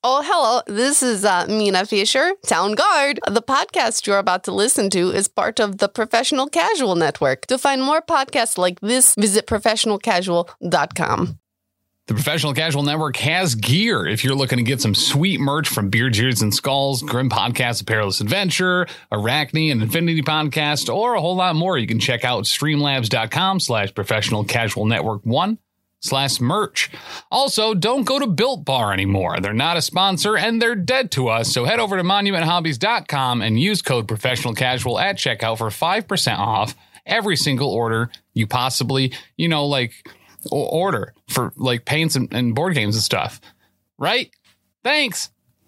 Oh, hello. This is Mina Fisher, Town Guard. The podcast you're about to listen to is part of the Professional Casual Network. To find more podcasts like this, visit professionalcasual.com. The Professional Casual Network has gear. If you're looking to get some sweet merch from Beards, Ears, and Skulls, Grim Podcast, A Perilous Adventure, Arachne, and Infinity Podcast, or a whole lot more, you can check out streamlabs.com/Professional Casual Network 1/merch. Also, don't go to Built Bar anymore. They're not a sponsor and they're dead to us. So head over to monumenthobbies.com and use code Professional Casual at checkout for 5% off every single order you possibly, order for like paints and board games and stuff. Right? Thanks.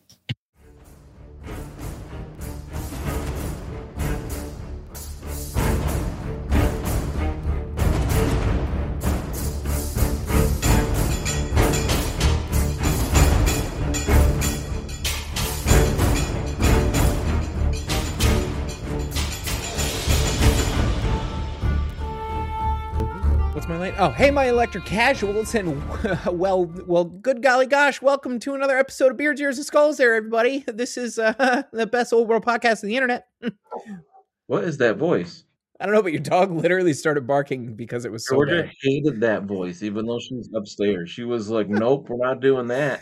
What's my lane? Oh, hey, my electric casuals, and well, good golly gosh, welcome to another episode of Beards, Ears, and Skulls there, everybody. This is the best old world podcast on the internet. What is that voice? I don't know, but your dog literally started barking because it was so Georgia bad. hated that voice, even though she's upstairs. She was like, nope, we're not doing that.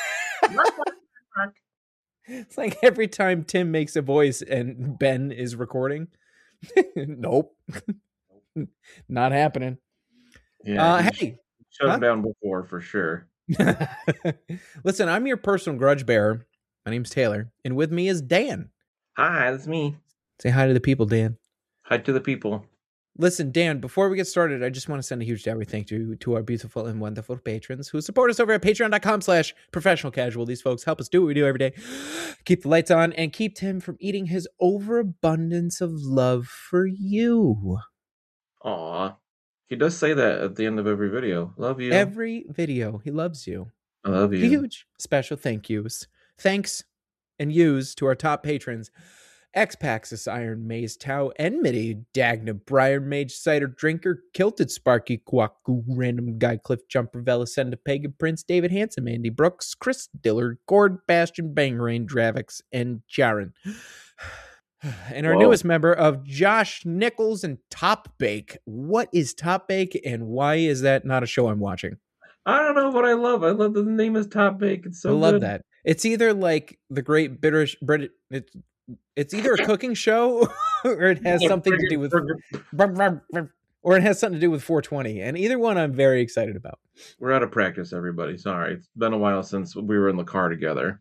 It's like every time Tim makes a voice and Ben is recording. Nope. Not happening. Yeah, hey. Shut him down before, for sure. Listen, I'm your personal grudge bearer. My name's Taylor, and with me is Dan. Hi, that's me. Say hi to the people, Dan. Hi to the people. Listen, Dan, before we get started, I just want to send a huge thank you to our beautiful and wonderful patrons who support us over at patreon.com/professional casual. These folks help us do what we do every day. Keep the lights on and keep Tim from eating his overabundance of love for you. Aw. He does say that at the end of every video. Love you. Every video, he loves you. I love you. Huge special thank yous. Thanks and yous to our top patrons. X-Paxis, Iron Maze, Tau, Enmity, Dagna, Briar, Mage, Cider, Drinker, Kilted, Sparky, Kwaku, Random Guy, Cliff Jumper, Velicenda, Pagan Prince, David Handsome, Andy Brooks, Chris Dillard, Gord, Bastion, Bangrain, Dravix, and Jaren. And our newest member of Josh Nichols and Top Bake. What is Top Bake and why is that not a show I'm watching? I don't know what I love. I love that the name is Top Bake. It's so good. I love that. It's either like the Great British it's either a cooking show or it has something to do with or it has something to do with 420. And either one I'm very excited about. We're out of practice, everybody. Sorry. It's been a while since we were in the car together.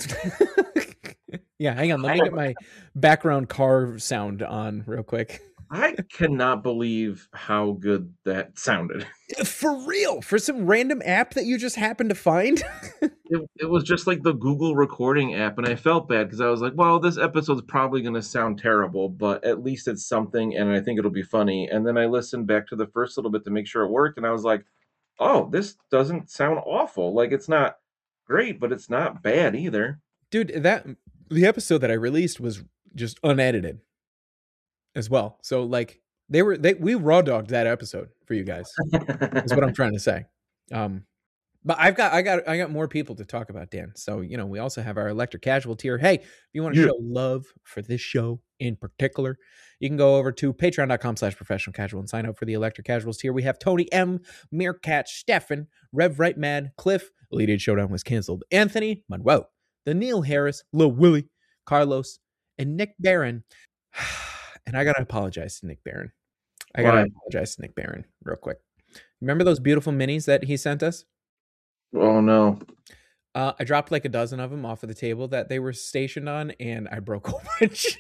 Yeah, hang on. Let me get my background car sound on real quick. I cannot believe how good that sounded. For real? For some random app that you just happened to find? It was just like the Google recording app, and I felt bad because I was like, well, this episode's probably going to sound terrible, but at least it's something, and I think it'll be funny. And then I listened back to the first little bit to make sure it worked, and I was like, oh, this doesn't sound awful. Like, it's not great, but it's not bad either. Dude, the episode that I released was just unedited as well. So like we raw dogged that episode for you guys. Is what I'm trying to say. But I got more people to talk about, Dan. So, we also have our electric casual tier. Hey, if you want to show love for this show in particular, you can go over to patreon.com/professional casual and sign up for the electric casuals tier. We have Tony M, Meerkat, Stefan, Rev Right Mad, Cliff, Elite Eight Showdown was canceled, Anthony, Manuel, the Neil Harris, Lil Willie, Carlos, and Nick Barron. And I got to apologize to Nick Barron. Real quick. Remember those beautiful minis that he sent us? Oh, no. I dropped like a dozen of them off of the table that they were stationed on, and I broke a bunch.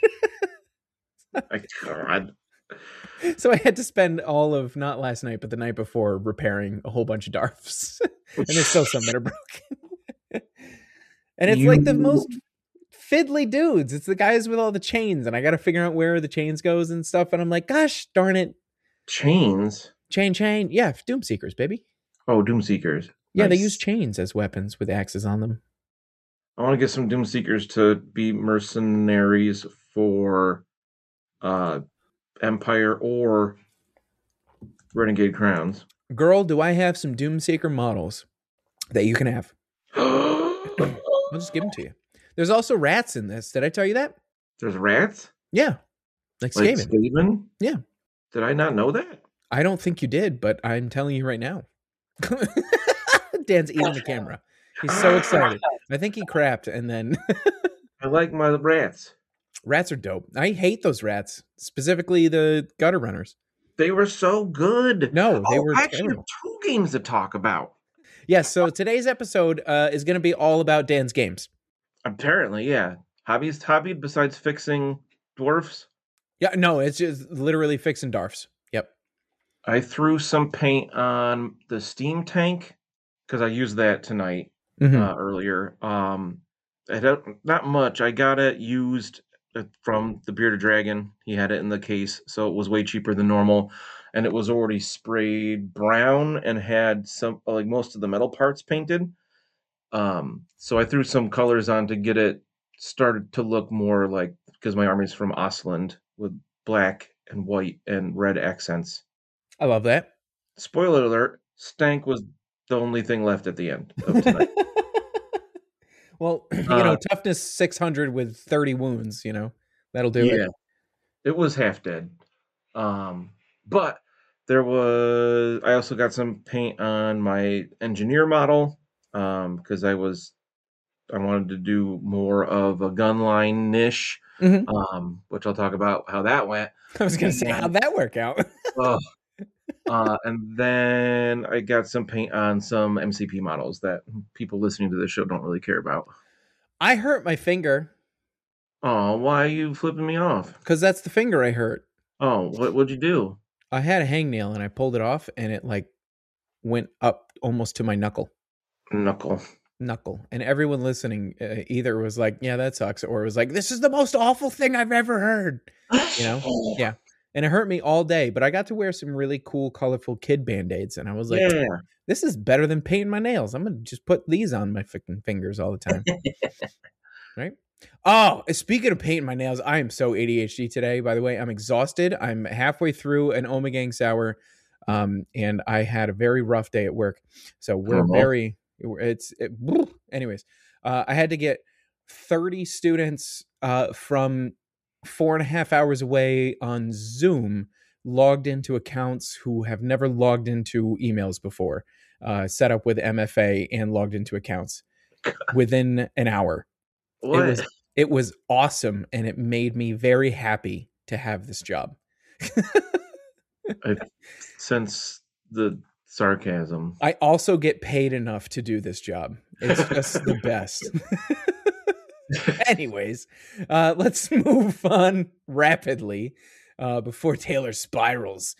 God. So I had to spend all of, not last night, but the night before, repairing a whole bunch of Darfs. And there's still some that are broken. And it's like the most fiddly dudes. It's the guys with all the chains, and I got to figure out where the chains goes and stuff. And I'm like, gosh darn it. Chains? Chain. Yeah, Doomseekers, baby. Oh, Doomseekers. Yeah, Nice. They use chains as weapons with axes on them. I want to get some Doomseekers to be mercenaries for Empire or Renegade Crowns. Girl, do I have some Doomseeker models that you can have. I'll just give them to you. There's also rats in this. Did I tell you that? There's rats? Yeah. Like Like Skaven. Skaven? Yeah. Did I not know that? I don't think you did, but I'm telling you right now. Dan's eating the camera. He's so excited. I think he crapped and then I like my rats. rats are dope. I hate those rats, specifically the gutter runners. They were so good. No, they were I actually terrible. have 2 games to talk about. Yes, so today's episode is going to be all about Dan's games. Apparently, yeah. Hobby besides fixing dwarfs? Yeah, no, it's just literally fixing Darfs. Yep. I threw some paint on the steam tank because I used that tonight earlier. I don't, not much. I got it used from the Bearded Dragon. He had it in the case, so it was way cheaper than normal, and it was already sprayed brown and had some like most of the metal parts painted. So I threw some colors on to get it started to look more like, because my army's from Ostland with black and white and red accents. I love that. Spoiler alert, Stank was the only thing left at the end of tonight. Well, toughness 600 with 30 wounds, that'll do it. It was half dead. But I also got some paint on my engineer model, because I wanted to do more of a gun line niche, which I'll talk about how that went. I was going to say, how'd that work out? And then I got some paint on some MCP models that people listening to this show don't really care about. I hurt my finger. Oh, why are you flipping me off? Because that's the finger I hurt. Oh, what'd you do? I had a hangnail and I pulled it off and it went up almost to my knuckle. Knuckle. And everyone listening either was like, yeah, that sucks. Or it was like, this is the most awful thing I've ever heard. Yeah. And it hurt me all day, but I got to wear some really cool, colorful kid Band-Aids. And I was like, this is better than painting my nails. I'm going to just put these on my freaking fingers all the time. Right? Oh, speaking of painting my nails, I am so ADHD today, by the way. I'm exhausted. I'm halfway through an Omegang sour, and I had a very rough day at work. So we're anyways, I had to get 30 students from 4.5 hours away on Zoom logged into accounts who have never logged into emails before, set up with MFA and logged into accounts within an hour. What? It was awesome, and it made me very happy to have this job. I sense the sarcasm. I also get paid enough to do this job. It's just the best. Anyways, let's move on rapidly before Taylor spirals.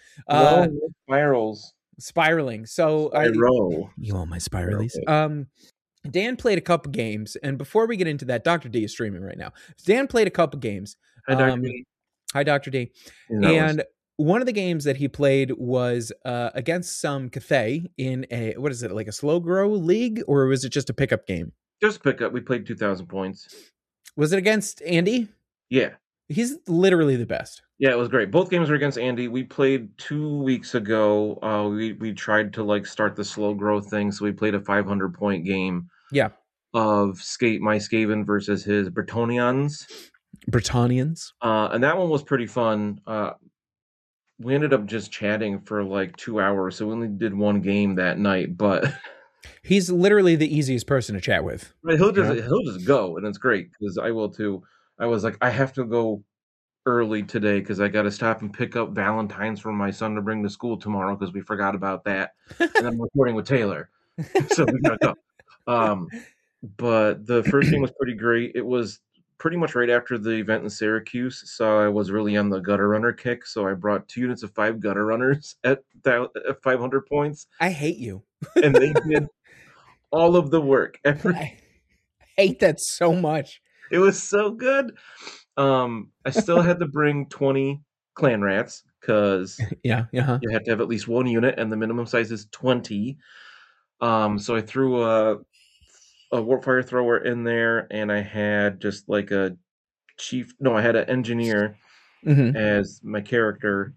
Spiraling. So you want my spiralies? Okay. Dan played a couple games, and before we get into that, Dr. D is streaming right now. Dan played a couple games. Hi, Dr. D. Hi, Dr. D. And one of the games that he played was against some Cathay in what is it, like a slow grow league, or was it just a pickup game? Just pickup. We played 2,000 points. Was it against Andy? Yeah. He's literally the best. Yeah, it was great. Both games were against Andy. We played 2 weeks ago. We tried to start the slow growth thing, so we played a 500-point game. Yeah. Of my Skaven versus his Bretonnians. And that one was pretty fun. We ended up just chatting for 2 hours, so we only did one game that night, but he's literally the easiest person to chat with. He'll just go, and it's great because I will too. I was like, I have to go early today because I got to stop and pick up Valentine's for my son to bring to school tomorrow because we forgot about that. And I'm recording with Taylor, so we gotta go. But the first game was pretty great. It was pretty much right after the event in Syracuse, so I was really on the gutter runner kick. So I brought 2 units of 5 gutter runners at 500 points. I hate you, and they did all of the work. I hate that so much. It was so good. I still had to bring 20 clan rats because you have to have at least 1 unit, and the minimum size is 20. So I threw a warpfire thrower in there, and I had just I had an engineer as my character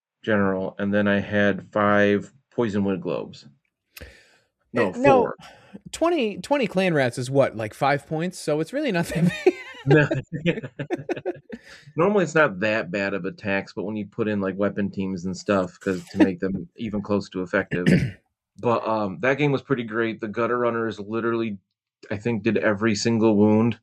general, and then I had 5 poison wood globes. No, 4. 20 clan rats is what, like 5 points? So it's really not that bad. No. Normally, it's not that bad of a tax, but when you put in like weapon teams and stuff, because to make them even close to effective. But that game was pretty great. The gutter runners literally, I think, did every single wound.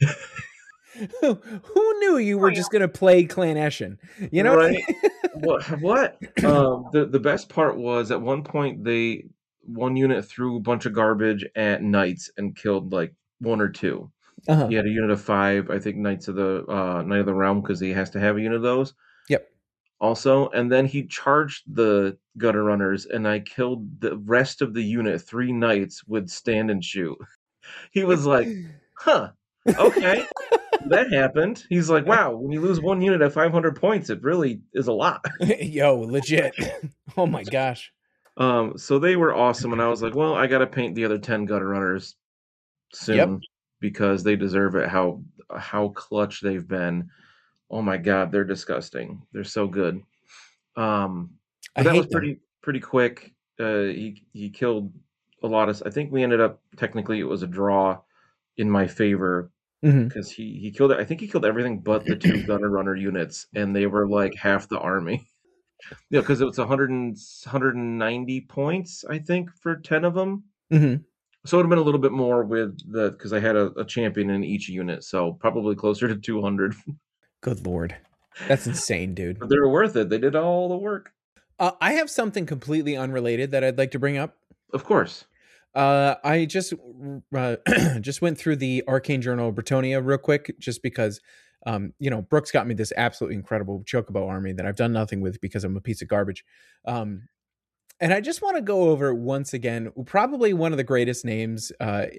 Who knew you were just gonna play Clan Eshin? You know, right? What? The best part was at one point one unit threw a bunch of garbage at knights and killed like 1 or 2. Uh-huh. He had a unit of 5, I think, Knight of the Realm, because he has to have a unit of those. Yep. Also, and then he charged the gutter runners, and I killed the rest of the unit, 3 knights with stand and shoot. He was like, "Huh, okay." That happened. He's like, wow, when you lose 1 unit at 500 points, it really is a lot. Yo, legit. Oh my gosh. So they were awesome, and I was like, well, I got to paint the other 10 gutter runners soon because they deserve it. How clutch they've been. Oh my god, they're disgusting. They're so good. But that was pretty quick. He killed a lot of. I think we ended up technically it was a draw in my favor. Because he killed it. I think he killed everything but the 2 gunner runner units, and they were like half the army. Yeah, because it was 190 points, I think, for 10 of them. Mm-hmm. So it would have been a little bit more because I had a champion in each unit, so probably closer to 200. Good lord, that's insane, dude. But they were worth it. They did all the work. I have something completely unrelated that I'd like to bring up. Of course. I just went through the Arcane Journal of Bretonnia real quick, just because, Brooks got me this absolutely incredible Chocobo army that I've done nothing with because I'm a piece of garbage. And I just want to go over once again, probably one of the greatest names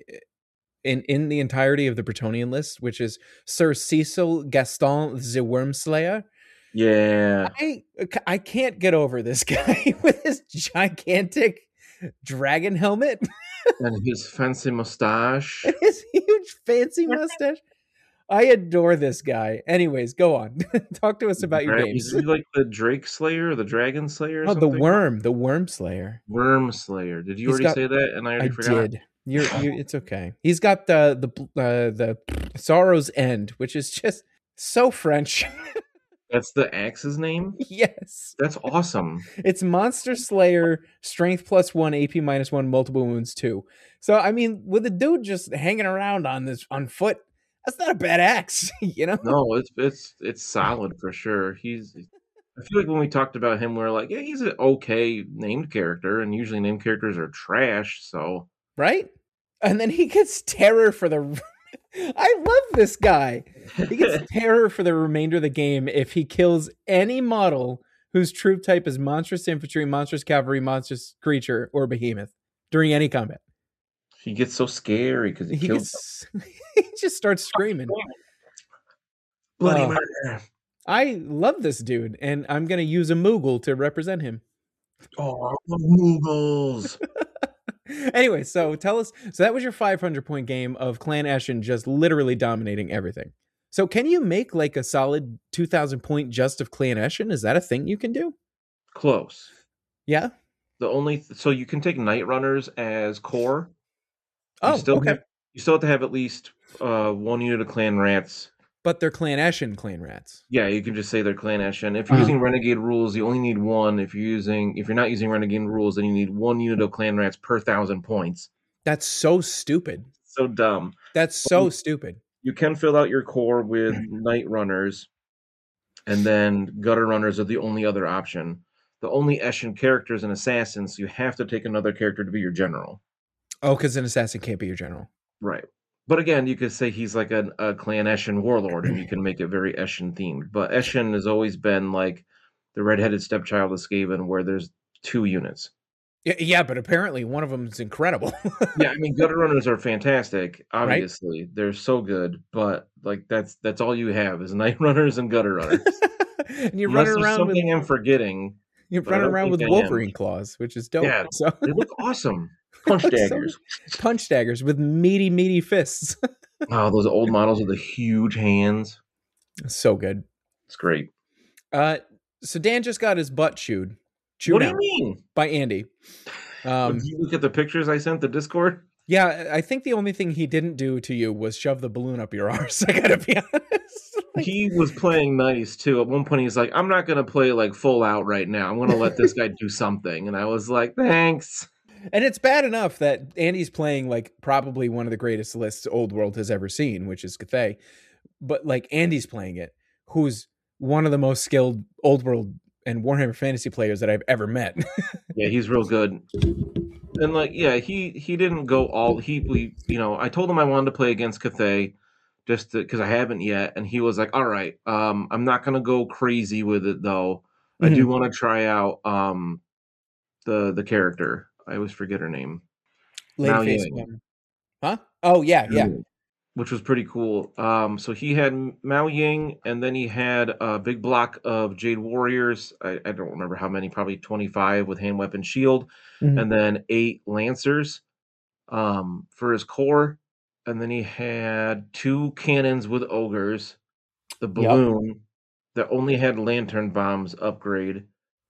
in the entirety of the Bretonnian list, which is Sir Cecil Gaston the Wormslayer. Yeah. I can't get over this guy with his gigantic dragon helmet and his fancy mustache and his huge fancy mustache. I adore this guy. Anyways, go on. Talk to us about your games. Is he like the Drake Slayer or the Dragon Slayer? Oh, the Worm Slayer. Worm Slayer. Did you already say that? And I already forgot. I did. You're it's okay. He's got the Sorrow's End, which is just so French. That's the axe's name? Yes. That's awesome. It's Monster Slayer, Strength +1, AP -1, multiple wounds 2. So, I mean, with a dude just hanging around on foot, that's not a bad axe, you know? No, it's solid for sure. I feel like when we talked about him, we were like, yeah, he's an okay named character, and usually named characters are trash, so. Right? And then he gets terror for the... I love this guy. He gets terror for the remainder of the game if he kills any model whose troop type is monstrous infantry, monstrous cavalry, monstrous creature, or behemoth during any combat. He gets so scary because he just starts screaming. Bloody murder. I love this dude, and I'm going to use a Moogle to represent him. Oh, Moogles. Anyway, so tell us. So that was your 500-point game of Clan Eshin just literally dominating everything. So can you make like a solid 2,000-point just of Clan Eshin? Is that a thing you can do? Close. Yeah. So you can take Night Runners as core. Okay. You still have to have at least 1 unit of Clan Rats. But they're Clan Eshin Clan Rats. Yeah, you can just say they're Clan Eshin. If you're using Renegade rules, you only need 1. If you're not using Renegade rules, then you need 1 unit of Clan Rats per 1,000 points. That's so stupid. So dumb. That's so stupid. You can fill out your core with Night Runners, and then Gutter Runners are the only other option. The only Eshin character is an assassin, so you have to take another character to be your general. Oh, because an assassin can't be your general. Right. But again, you could say he's like a Clan Eshin warlord, and you can make it very Eshin themed. But Eshin has always been like the redheaded stepchild of Skaven, where there's 2 units. Yeah, but apparently one of them is incredible. Yeah, I mean, Gutter Runners are fantastic. Obviously, right? They're so good. But like that's all you have is Night Runners and Gutter Runners. And you're running around with something I'm forgetting. You're running around with Wolverine claws, which is dope. Yeah, so they look awesome. Punch daggers. Punch daggers with meaty fists. Oh, those old models with the huge hands. So good. It's great. So Dan just got his butt chewed. What do you mean? By Andy. Did you look at the pictures I sent the Discord? Yeah, I think the only thing he didn't do to you was shove the balloon up your arse. I gotta be honest. He was playing nice too. At one point, he's like, "I'm not gonna play like full out right now. I'm gonna let this guy do something." And I was like, "Thanks." And it's bad enough that Andy's playing like probably one of the greatest lists Old World has ever seen, which is Cathay. But like Andy's playing it, who's one of the most skilled Old World and Warhammer Fantasy players that I've ever met. Yeah, he's real good. And like, yeah, he didn't go all I told him I wanted to play against Cathay just because I haven't yet, and he was like, "All right, I'm not gonna go crazy with it though. I do want to try out the character. I always forget her name. Mao Ladyface. Yang. Huh? Oh yeah. Which was pretty cool. So he had Mao Ying, and then he had a big block of Jade Warriors. I don't remember how many, probably 25 with hand weapon shield, and then 8 Lancers for his core. And then he had 2 cannons with ogres, the balloon that only had lantern bombs upgrade,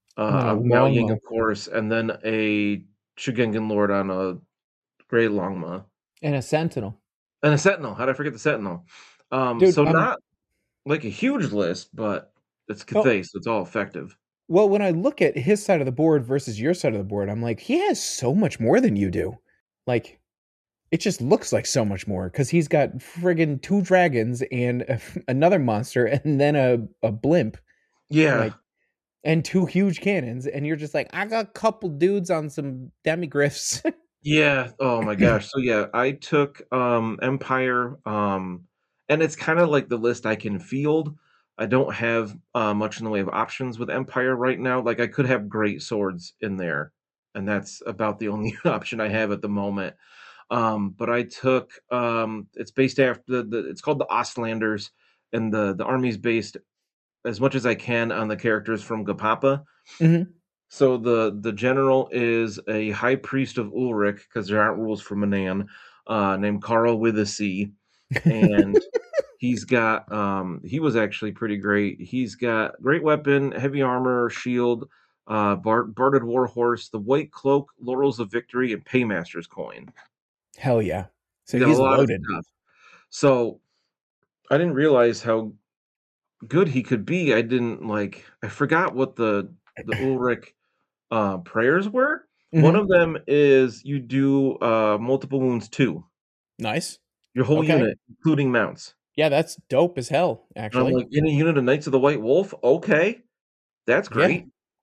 Mao Ying, of course, and then a Shigengan Lord on a Grey Longma. And a Sentinel. And a Sentinel. How did I forget the Sentinel? Dude, so not like a huge list, but it's Cathay, so it's all effective. Well, when I look at his side of the board versus your side of the board, I'm like, he has so much more than you do. Like, it just looks like so much more because he's got friggin' 2 dragons and another monster and then a blimp. Yeah. And 2 huge cannons. And you're just like, I got a couple dudes on some demigriffs. Yeah. Oh my gosh. So yeah, I took Empire, and it's kind of like the list I can field. I don't have much in the way of options with Empire right now. Like I could have great swords in there, and that's about the only option I have at the moment. But I took it's based after it's called the Ostlanders, and the army's based as much as I can on the characters from Gapapa. So the general is a high priest of Ulrich, because there aren't rules for Manan, named Carl with a C. And he's got he was actually pretty great. He's got great weapon, heavy armor, shield, Barded Warhorse, the white cloak, laurels of victory, and Paymaster's coin. Hell yeah. So he's loaded. So I didn't realize how good he could be. I forgot what the Ulrich prayers were. One of them is you do multiple wounds 2. Nice. Your whole unit, including mounts. Yeah, that's dope as hell, actually. I'm like, in a unit of Knights of the White Wolf? Okay. That's great.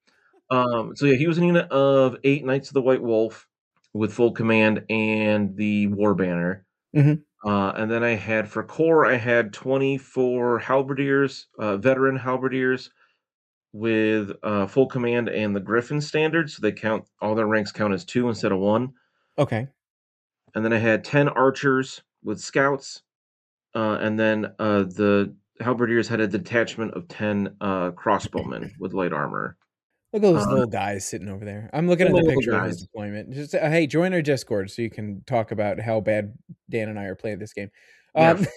So yeah, he was a unit of 8 Knights of the White Wolf with full command and the War Banner. And then I had, for core, I had 24 halberdiers, veteran halberdiers, with full command and the Griffin standard, so they count, all their ranks count as 2 instead of 1. Okay. And then I had 10 archers with scouts, and then the halberdiers had a detachment of 10 crossbowmen with light armor. Look at those little guys sitting over there. I'm looking at the picture of his deployment. Just hey, join our Discord so you can talk about how bad Dan and I are playing this game. Then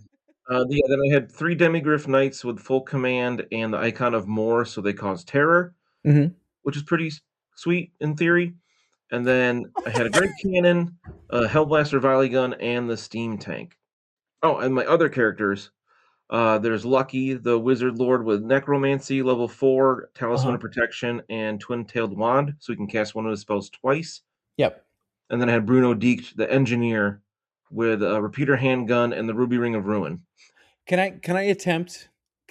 I had 3 Demigriff Knights with full command and the icon of Moor, so they cause terror, which is pretty sweet in theory. And then I had a great cannon, a Hellblaster volley gun, and the steam tank. Oh, and my other characters, there's Lucky, the Wizard Lord with Necromancy, level 4, Talisman of Protection, and Twin-Tailed Wand, so he can cast one of his spells twice. Yep. And then I had Bruno Diecht, the Engineer, with a repeater handgun and the Ruby Ring of Ruin. Can I attempt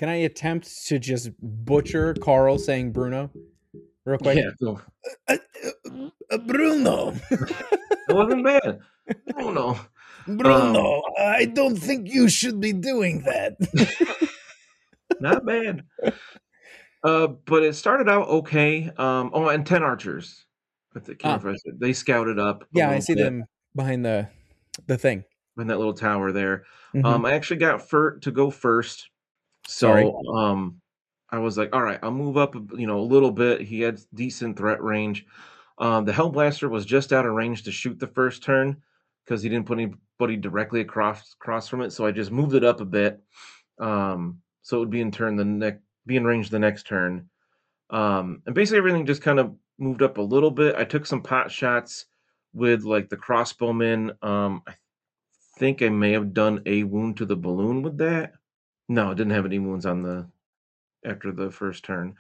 to just butcher Carl saying Bruno real quick? Yeah, go. Bruno. It wasn't bad. Bruno, I don't think you should be doing that. Not bad. But it started out okay. And 10 archers. They scouted up. Yeah, I see them behind the thing. In that little tower there. I actually got Furt to go first. So Sorry. I was like, all right, I'll move up a little bit. He had decent threat range. The Hellblaster was just out of range to shoot the first turn because he didn't put anybody directly across from it. So I just moved it up a bit. So it would be in range the next turn. And basically everything just kind of moved up a little bit. I took some pot shots with like the crossbowman. I think I may have done a wound to the balloon with that. No, I didn't have any wounds on after the first turn.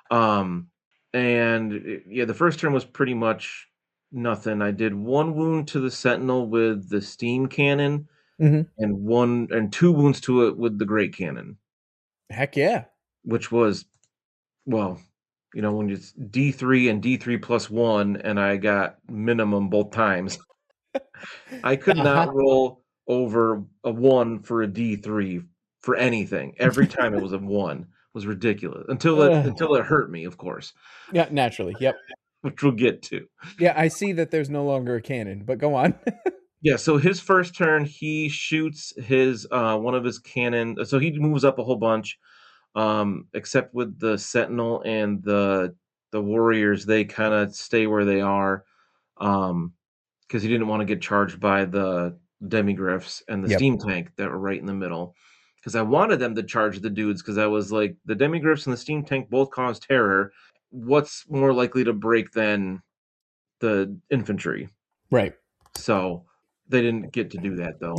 Yeah, the first turn was pretty much nothing. I did one wound to the sentinel with the steam cannon, Mhm. and two wounds to it with the great cannon, Heck yeah. which was, well, when it's D3 and D3 plus 1, and I got minimum both times. I could not roll over a 1 for a D3 for anything. Every time it was a 1. It was ridiculous. Until it hurt me, of course. Yeah, naturally. Yep. Which we'll get to. Yeah, I see that there's no longer a cannon, but go on. Yeah, so his first turn, he shoots his one of his cannon. So he moves up a whole bunch, except with the sentinel and the warriors. They kind of stay where they are, because he didn't want to get charged by the demigriffs and the steam tank that were right in the middle. Because I wanted them to charge the dudes, because I was like, the demigriffs and the steam tank both cause terror. What's more likely to break than the infantry? Right. So they didn't get to do that, though.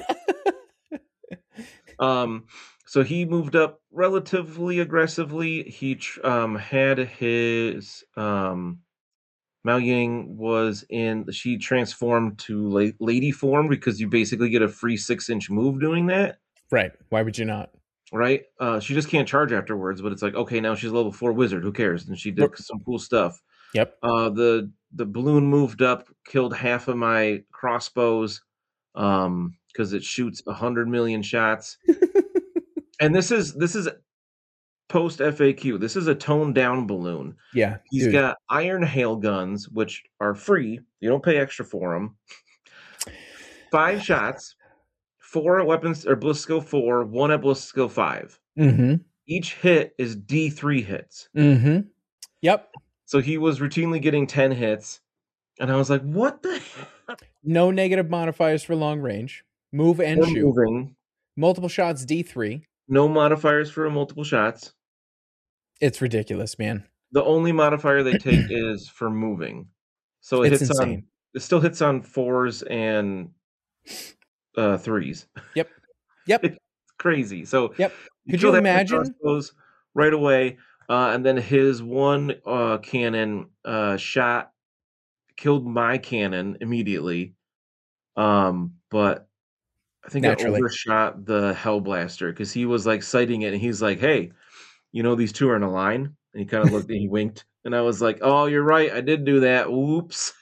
So he moved up relatively aggressively. He had his Mao Yang she transformed to lady form, because you basically get a free 6-inch move doing that. Right. Why would you not? Right. She just can't charge afterwards, but it's like, okay, now she's level 4 wizard. Who cares? And she did some cool stuff. Yep. The balloon moved up, killed half of my crossbows, because it shoots 100 million shots. And this is post FAQ. This is a toned down balloon. Yeah. He's got iron hail guns, which are free. You don't pay extra for them. 5 shots, 4 at weapons or ballistic skill 4, 1 at ballistic skill 5. Mm-hmm. Each hit is D3 hits. Mm-hmm. Yep. So he was routinely getting 10 hits. And I was like, what the heck? No negative modifiers for long range. Move and shoot. Moving. Multiple shots, D3. No modifiers for multiple shots. It's ridiculous, man. The only modifier they take is for moving. So it still hits on 4s and 3s. Yep. It's crazy. So Could you imagine? Right away. And then his one cannon killed my cannon immediately. But I think I overshot the Hellblaster, because he was like sighting it, and he's like, hey, these two are in a line. And he kind of looked and he winked. And I was like, oh, you're right. I did do that. Whoops.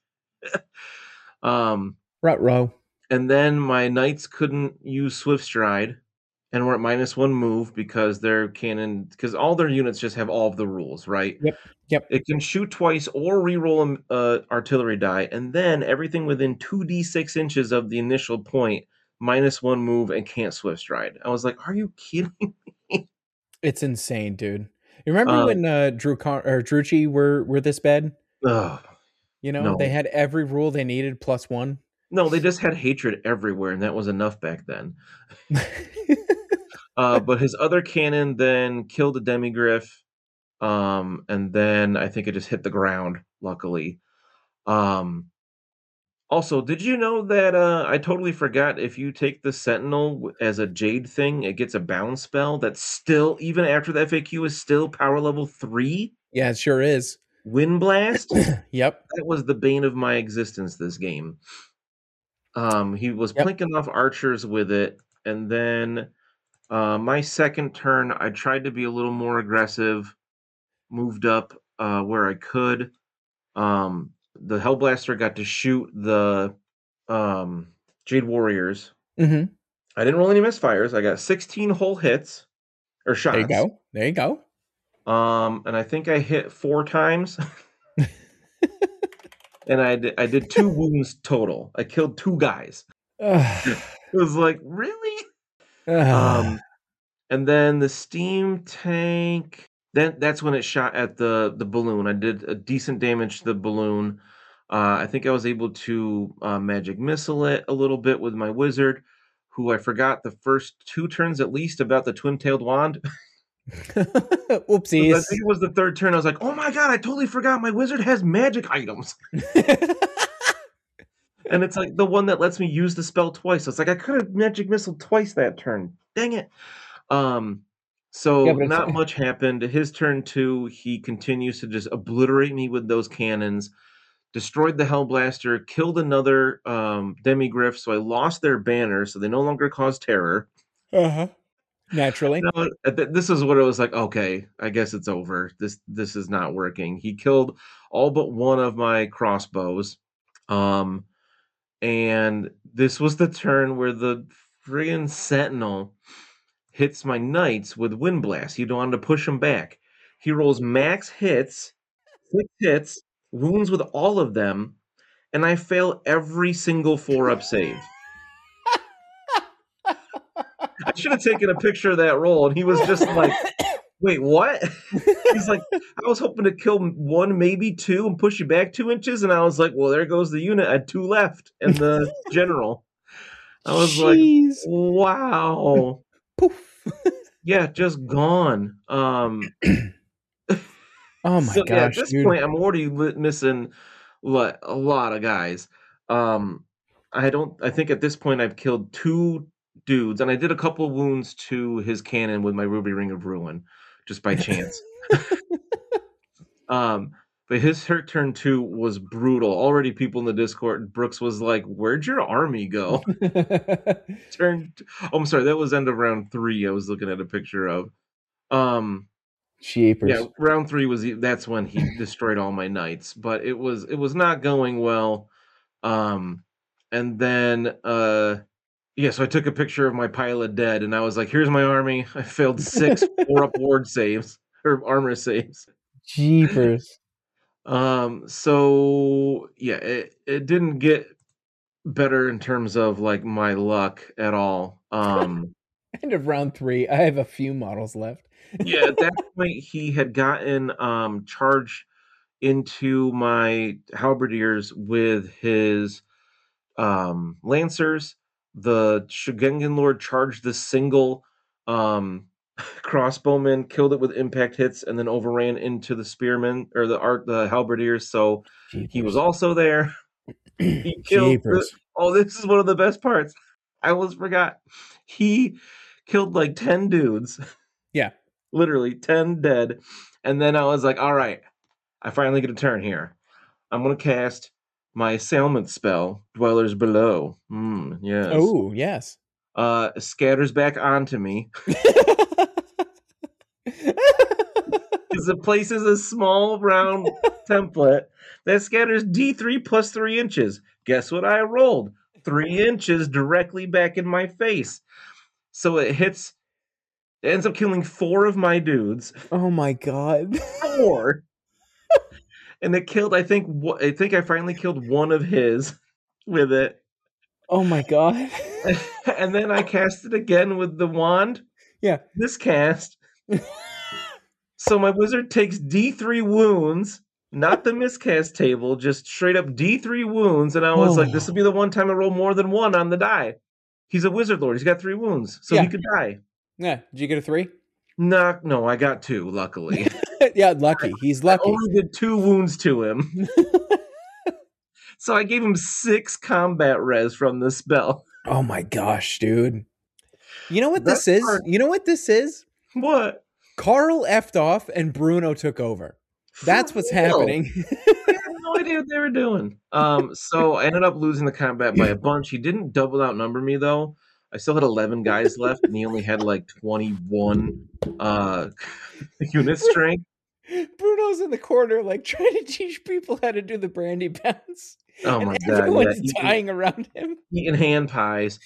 Ruh-roh. And then my knights couldn't use Swift Stride and were at -1 move, because because all their units just have all of the rules, right? Yep. It can shoot twice or reroll an artillery die, and then everything within 2d6 inches of the initial point, -1 move, and can't Swift Stride. I was like, are you kidding me? It's insane, dude. You remember when Druchii were this bad? No. They had every rule they needed +1. No, they just had hatred everywhere, and that was enough back then. But his other cannon then killed a demigriff, and then I think it just hit the ground, luckily. Also, did you know that I totally forgot, if you take the Sentinel as a Jade thing, it gets a bound spell that's still, even after the FAQ, is still power level 3? Yeah, it sure is. Wind Blast? Yep. That was the bane of my existence this game. He was plinking off archers with it, and then my second turn, I tried to be a little more aggressive, moved up where I could. The Hellblaster got to shoot the Jade Warriors. Mm-hmm. I didn't roll any misfires. I got 16 whole hits or shots. There you go. And I think I hit 4 times. And I did 2 wounds total. I killed 2 guys. It was like, really? And then the steam tank, that's when it shot at the balloon. I did a decent damage to the balloon. I think I was able to magic missile it a little bit with my wizard, who I forgot the first 2 turns at least about the twin-tailed wand. Oopsies. I think it was the 3rd turn. I was like, oh my god, I totally forgot my wizard has magic items. And it's like the one that lets me use the spell twice. So it's like I could have magic missile twice that turn. Dang it. So Yeah, but not much happened. His turn 2, he continues to just obliterate me with those cannons. Destroyed the Hellblaster, killed another Demigryph, so I lost their banner, so they no longer cause terror. Naturally. No, this is what it was like. Okay, I guess it's over. This is not working. He killed all but one of my crossbows, and this was the turn where the friggin' Sentinel hits my knights with Wind Blast. He wanted to push them back. He rolls max hits, 6 hits, wounds with all of them, and I fail every single 4-up save. I should have taken a picture of that roll, and he was just like, wait, what? He's like, I was hoping to kill 1, maybe 2, and push you back 2 inches, and I was like, well, there goes the unit. I had 2 left, and the general. I was Jeez. like, wow. Poof. Yeah, just gone. Oh my So, gosh, yeah, at this dude. point, I'm already missing a lot of guys. I think at this point I've killed 2 dudes, and I did a couple of wounds to his cannon with my Ruby Ring of Ruin, just by chance. But his turn 2 was brutal. Already people in the Discord, Brooks was like, where'd your army go? I'm sorry, that was end of round 3 I was looking at a picture of. Jeepers. Yeah, round 3 that's when he destroyed all my knights, but it was not going well. And then so I took a picture of my pile of dead, and I was like, here's my army. I failed 6 4-up ward saves or armor saves. Jeepers. So yeah, it didn't get better in terms of like my luck at all. End of round 3. I have a few models left. Yeah, at that point he had gotten charge into my halberdiers with his lancers. The Shugengen Lord charged the single crossbowman, killed it with impact hits, and then overran into the spearmen or the halberdiers. So he was also there. He killed. This is one of the best parts. I almost forgot. He killed like 10 dudes. Yeah, literally 10 dead. And then I was like, all right, I finally get a turn here. I'm gonna cast my assailment spell, Dwellers Below. Yes. Oh, yes. Scatters back onto me. Because it places a small round template that scatters D3 plus 3 inches. Guess what I rolled? 3 inches directly back in my face. So it ends up killing 4 of my dudes. Oh my god. 4. And it killed, I think I finally killed one of his with it. Oh my god. And then I cast it again with the wand. Yeah. Miscast. So my wizard takes D3 wounds, not the miscast table, just straight up D3 wounds. And I was like, this will be the one time I roll more than 1 on the die. He's a wizard lord. He's got 3 wounds, so he could die. Yeah. Did you get a 3? No, I got 2, luckily. Yeah, lucky. He's lucky. I only did 2 wounds to him. So I gave him 6 combat res from the spell. Oh my gosh, dude. You know what this is? You know what this is? What? Carl effed off and Bruno took over. That's what's happening. I had no idea what they were doing. So I ended up losing the combat by a bunch. He didn't double outnumber me, though. I still had 11 guys left, and he only had like 21 unit strength. Bruno's in the corner, like trying to teach people how to do the brandy bounce. Oh my god! Everyone's dying around him, eating hand pies.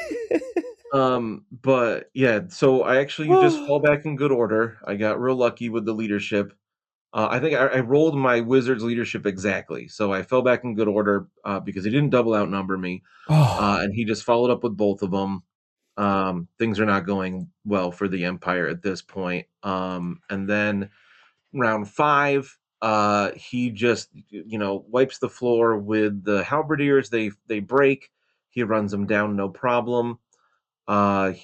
But yeah, so I actually just fall back in good order. I got real lucky with the leadership. I think I rolled my wizard's leadership exactly, so I fell back in good order because he didn't double outnumber me, and he just followed up with both of them. Things are not going well for the Empire at this point. And then round 5, he just wipes the floor with the halberdiers. They break. He runs them down, no problem. That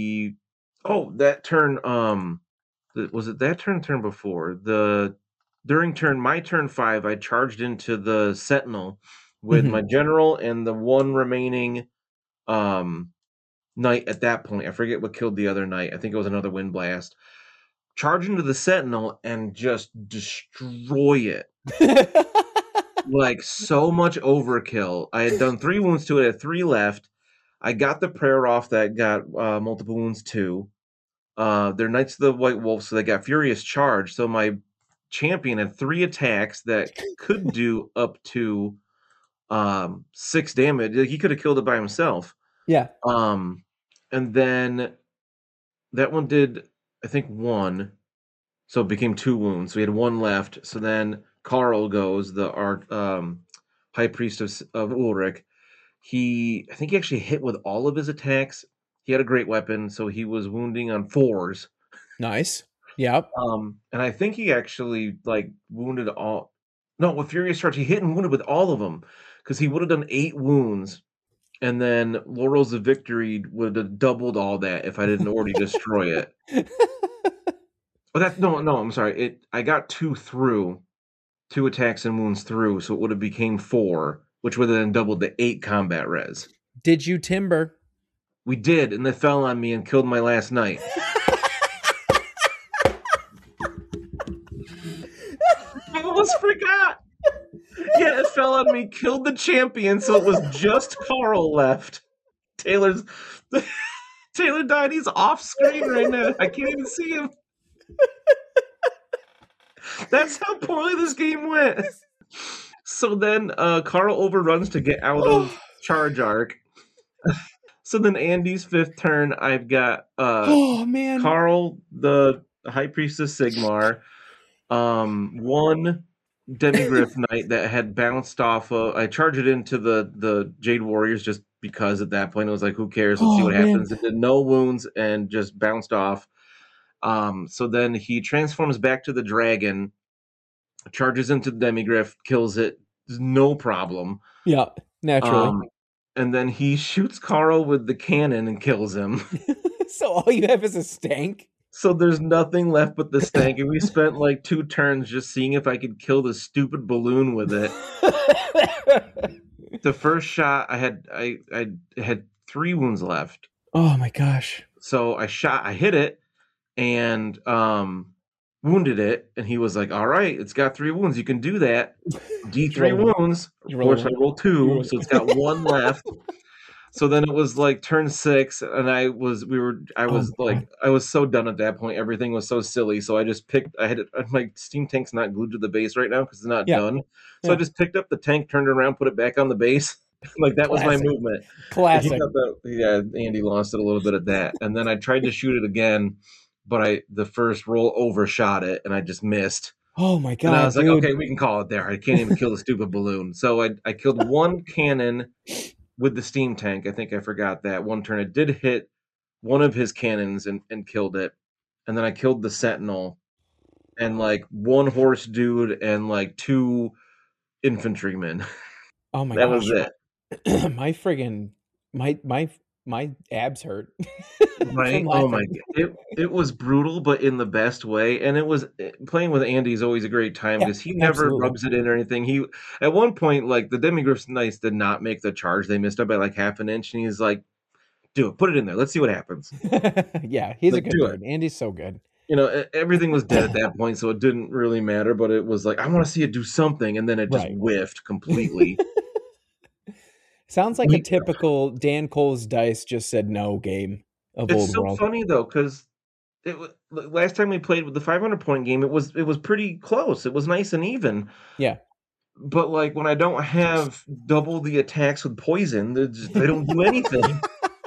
turn, was it that turn before? During my turn 5, I charged into the Sentinel with Mhm. my general and the one remaining knight at that point. I forget what killed the other knight. I think it was another wind blast. Charge into the sentinel and just destroy it. Like so much overkill. I had done 3 wounds to it, I had 3 left. I got the prayer off that got multiple wounds too. They're Knights of the White Wolf, so they got Furious Charge. So my champion had 3 attacks that could do up to 6 damage. Like, he could have killed it by himself. Yeah. And then that one did, I think, 1. So it became 2 wounds. So we had 1 left. So then Carl goes, the high priest of Ulrich. I think he actually hit with all of his attacks. He had a great weapon, so he was wounding on 4s. Nice. Yep. And I think he actually like wounded all. No, with Furious Charge, he hit and wounded with all of them because he would have done 8 wounds, and then Laurels of Victory would have doubled all that if I didn't already destroy it. But no, I'm sorry. I got 2 through, 2 attacks and wounds through, so it would have became 4, which would have then doubled the 8 combat res. Did you timber? We did, and they fell on me and killed my last knight. I almost forgot. Yeah, it fell on me, killed the champion, so it was just Carl left. Taylor died. He's off screen right now. I can't even see him. That's how poorly this game went. So then Carl overruns to get out of charge arc. So then Andy's 5th turn, I've got man, Carl, the High Priestess Sigmar, 1 Demigryph Knight that had bounced off of. I charged it into the Jade Warriors just because at that point it was like, who cares? Let's see what happens. It did no wounds and just bounced off. So then he transforms back to the dragon, charges into the Demigryph, kills it, no problem. Yeah, naturally. And then he shoots Carl with the cannon and kills him. So all you have is a stank? So there's nothing left but the stank, and we spent like 2 turns just seeing if I could kill the stupid balloon with it. The first shot, I had 3 wounds left. Oh my gosh! So I hit it, and wounded it, and he was like, "All right, it's got 3 wounds. You can do that. D3 wounds." Of course, I rolled 2, so it's got 1 left. So then it was like turn 6, and I was so done at that point. Everything was so silly. So I just my steam tank's not glued to the base right now because it's not done. So I just picked up the tank, turned it around, put it back on the base. Like that was my movement. Classic. Andy lost it a little bit at that, and then I tried to shoot it again, but the first roll overshot it, and I just missed. Oh my god! And I was like, okay, we can call it there. I can't even kill the stupid balloon. So I killed 1 cannon with the steam tank. I think I forgot that one turn. It did hit one of his cannons and killed it. And then I killed the sentinel and like 1 horse dude and like 2 infantrymen. Oh my that gosh. was it. My friggin' my abs hurt. Right? Oh my god. It was brutal, but in the best way. And it was playing with Andy is always a great time because he never rubs it in or anything. He at one point, like the Demigryph Knights did not make the charge. They missed up by like half an inch, and he's like, do it, put it in there. Let's see what happens. Yeah, he's like, a good dude. Andy's so good. You know, everything was dead at that point, so it didn't really matter, but it was like, I want to see it do something, and then it just whiffed completely. Sounds like a typical Dan Cole's dice just said no game of Old World. It's so funny though, because last time we played with the 500-point game, it was pretty close. It was nice and even. Yeah. But like when I don't have double the attacks with poison, they don't do anything.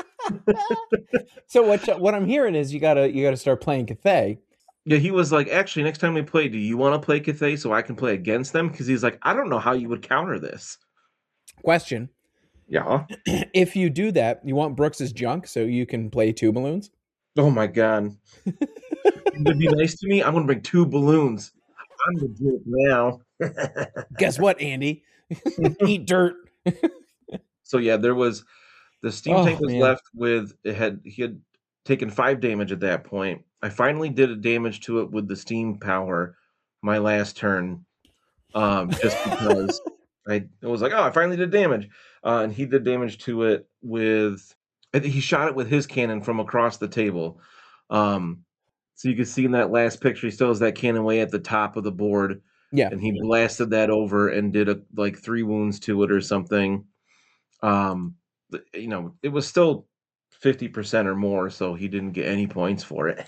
So what I'm hearing is you gotta start playing Cathay. Yeah, he was like, actually, next time we play, do you want to play Cathay so I can play against them? Because he's like, I don't know how you would counter this. Question. Yeah. If you do that, you want Brooks's junk so you can play 2 balloons? Oh my god. Would be nice to me. I'm gonna bring 2 balloons. I'm the jerk now. Guess what, Andy? Eat dirt. So yeah, there was the steam tank was left with he had taken 5 damage at that point. I finally did a damage to it with the steam power my last turn. Just because I was like, oh, I finally did damage. And he did damage to it with, I think he shot it with his cannon from across the table. So you can see in that last picture, he still has that cannon way at the top of the board. Yeah. And he blasted that over and did like 3 wounds to it or something. It was still 50% or more, so he didn't get any points for it.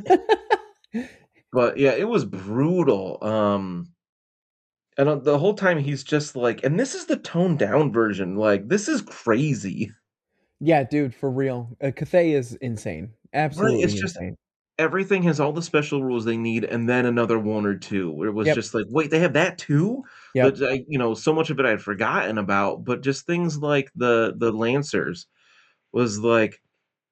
But yeah, it was brutal. And the whole time he's just like, and this is the toned down version. Like, this is crazy. Yeah, dude, for real. Cathay is insane. Absolutely It's just insane. everything has all the special rules they need, and then another 1 or 2. Where it was just like, wait, they have that too? Yep. But so much of it I'd forgotten about. But just things like the Lancers was like,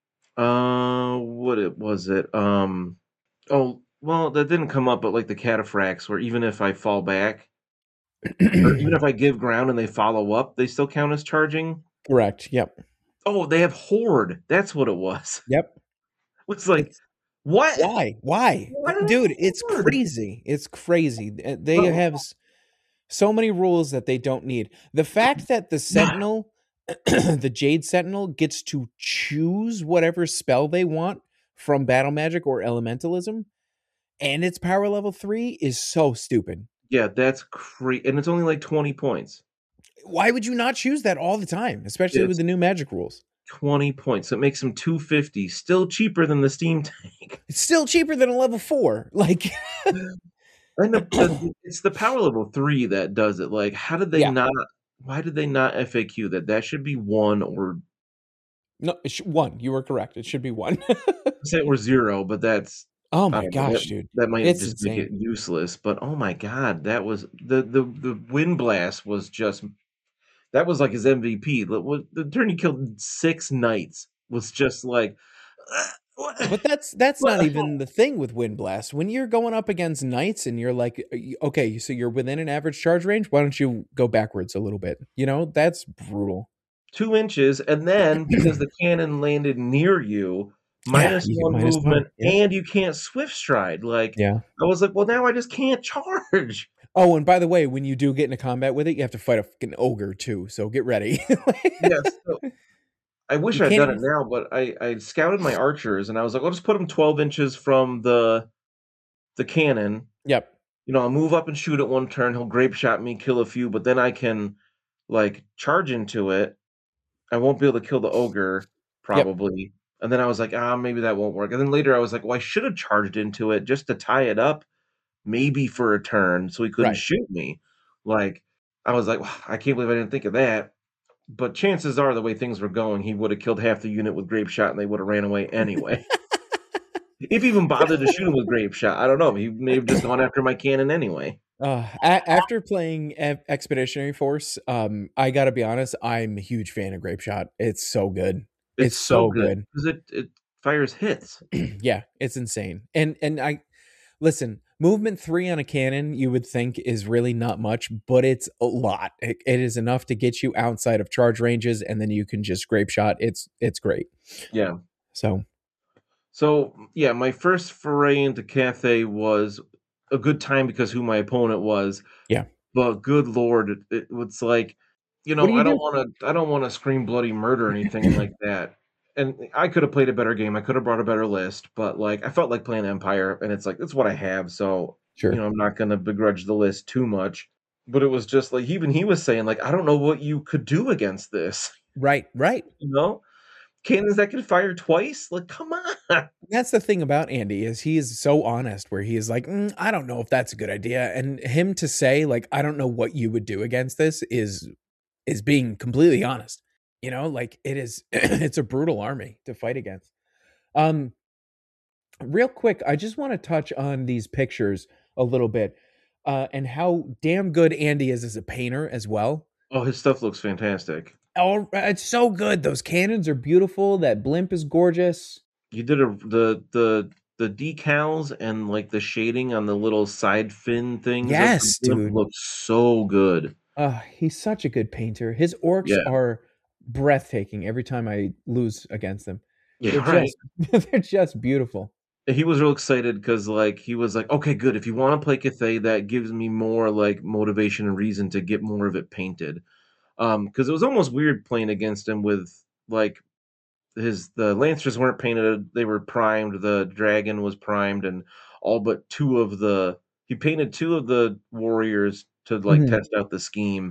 what was it? Oh, well, that didn't come up, but like the cataphracts, where even if I fall back, or even if I give ground and they follow up, they still count as charging. Correct. Yep. Oh, they have horde. That's what it was. Yep. It's like, what? Why? Dude, it's crazy. It's crazy. They have so many rules that they don't need. The fact that the Sentinel, the Jade Sentinel, gets to choose whatever spell they want from Battle Magic or Elementalism, and it's power level 3 is so stupid. Yeah, that's crazy. And it's only like 20 points. Why would you not choose that all the time, especially with the new magic rules? 20 points. It makes them 250. Still cheaper than the Steam Tank. It's still cheaper than a level 4. Like, it's the power level 3 that does it. Like, how did they not? Why did they not FAQ that? That should be 1 or no, 1. You were correct. It should be 1. Say or 0, but that's oh my gosh, dude. That might just make it useless. But oh my god, that was the Wind Blast was just. That was like his MVP. The turn he killed 6 knights was just like. But that's not even the thing with Wind Blast. When you're going up against knights and you're like, okay, so you're within an average charge range, why don't you go backwards a little bit? That's brutal. 2 inches, and then because the cannon landed near you, -1 movement, and you can't swift stride. Like, I was like, well, now I just can't charge. Oh, and by the way, when you do get into combat with it, you have to fight a fucking ogre too. So get ready. Yes. So I wish I'd done it now, but I scouted my archers, and I was like, I'll just put them 12 inches from the cannon. Yep. I'll move up and shoot it 1 turn. He'll grape shot me, kill a few, but then I can like charge into it. I won't be able to kill the ogre probably. Yep. And then I was like, maybe that won't work. And then later I was like, well, I should have charged into it just to tie it up, maybe for a turn, so he couldn't shoot me. Like, I was like, I can't believe I didn't think of that. But chances are, the way things were going, he would have killed half the unit with grape shot, and they would have ran away anyway. If he even bothered to shoot him with grape shot, I don't know. He may have just gone after my cannon anyway. After playing Expeditionary Force, I gotta be honest, I'm a huge fan of grape shot. It's so good. It's so good because it fires hits. Yeah, it's insane. And I listen, movement 3 on a cannon, you would think is really not much, but it's a lot. It is enough to get you outside of charge ranges, and then you can just grape shot. It's great. Yeah. So yeah, my first foray into Cathay was a good time because who my opponent was. Yeah. But good lord, it was like, I don't want to scream bloody murder or anything like that. And I could have played a better game. I could have brought a better list, but like I felt like playing Empire, and it's like that's what I have. So sure. I'm not going to begrudge the list too much. But it was just like even he was saying like I don't know what you could do against this. Right. Cannons that can fire twice? Like, come on. That's the thing about Andy is he is so honest where he is like, I don't know if that's a good idea. And him to say like, I don't know what you would do against this is being completely honest. Like it is, it's a brutal army to fight against. Real quick, I just want to touch on these pictures a little bit and how damn good Andy is as a painter as well. Oh, his stuff looks fantastic. Oh, it's so good. Those cannons are beautiful. That blimp is gorgeous. You did the decals and like the shading on the little side fin things. Yes, dude, looks so good. He's such a good painter. His orcs are breathtaking every time I lose against them. Yeah, they're just beautiful. he was real excited because like he was like, okay, good. If you want to play Cathay, that gives me more like motivation and reason to get more of it painted. Because it was almost weird playing against him with like the Lancers weren't painted, they were primed, the Dragon was primed, and all but he painted two of the warriors to like test out the scheme.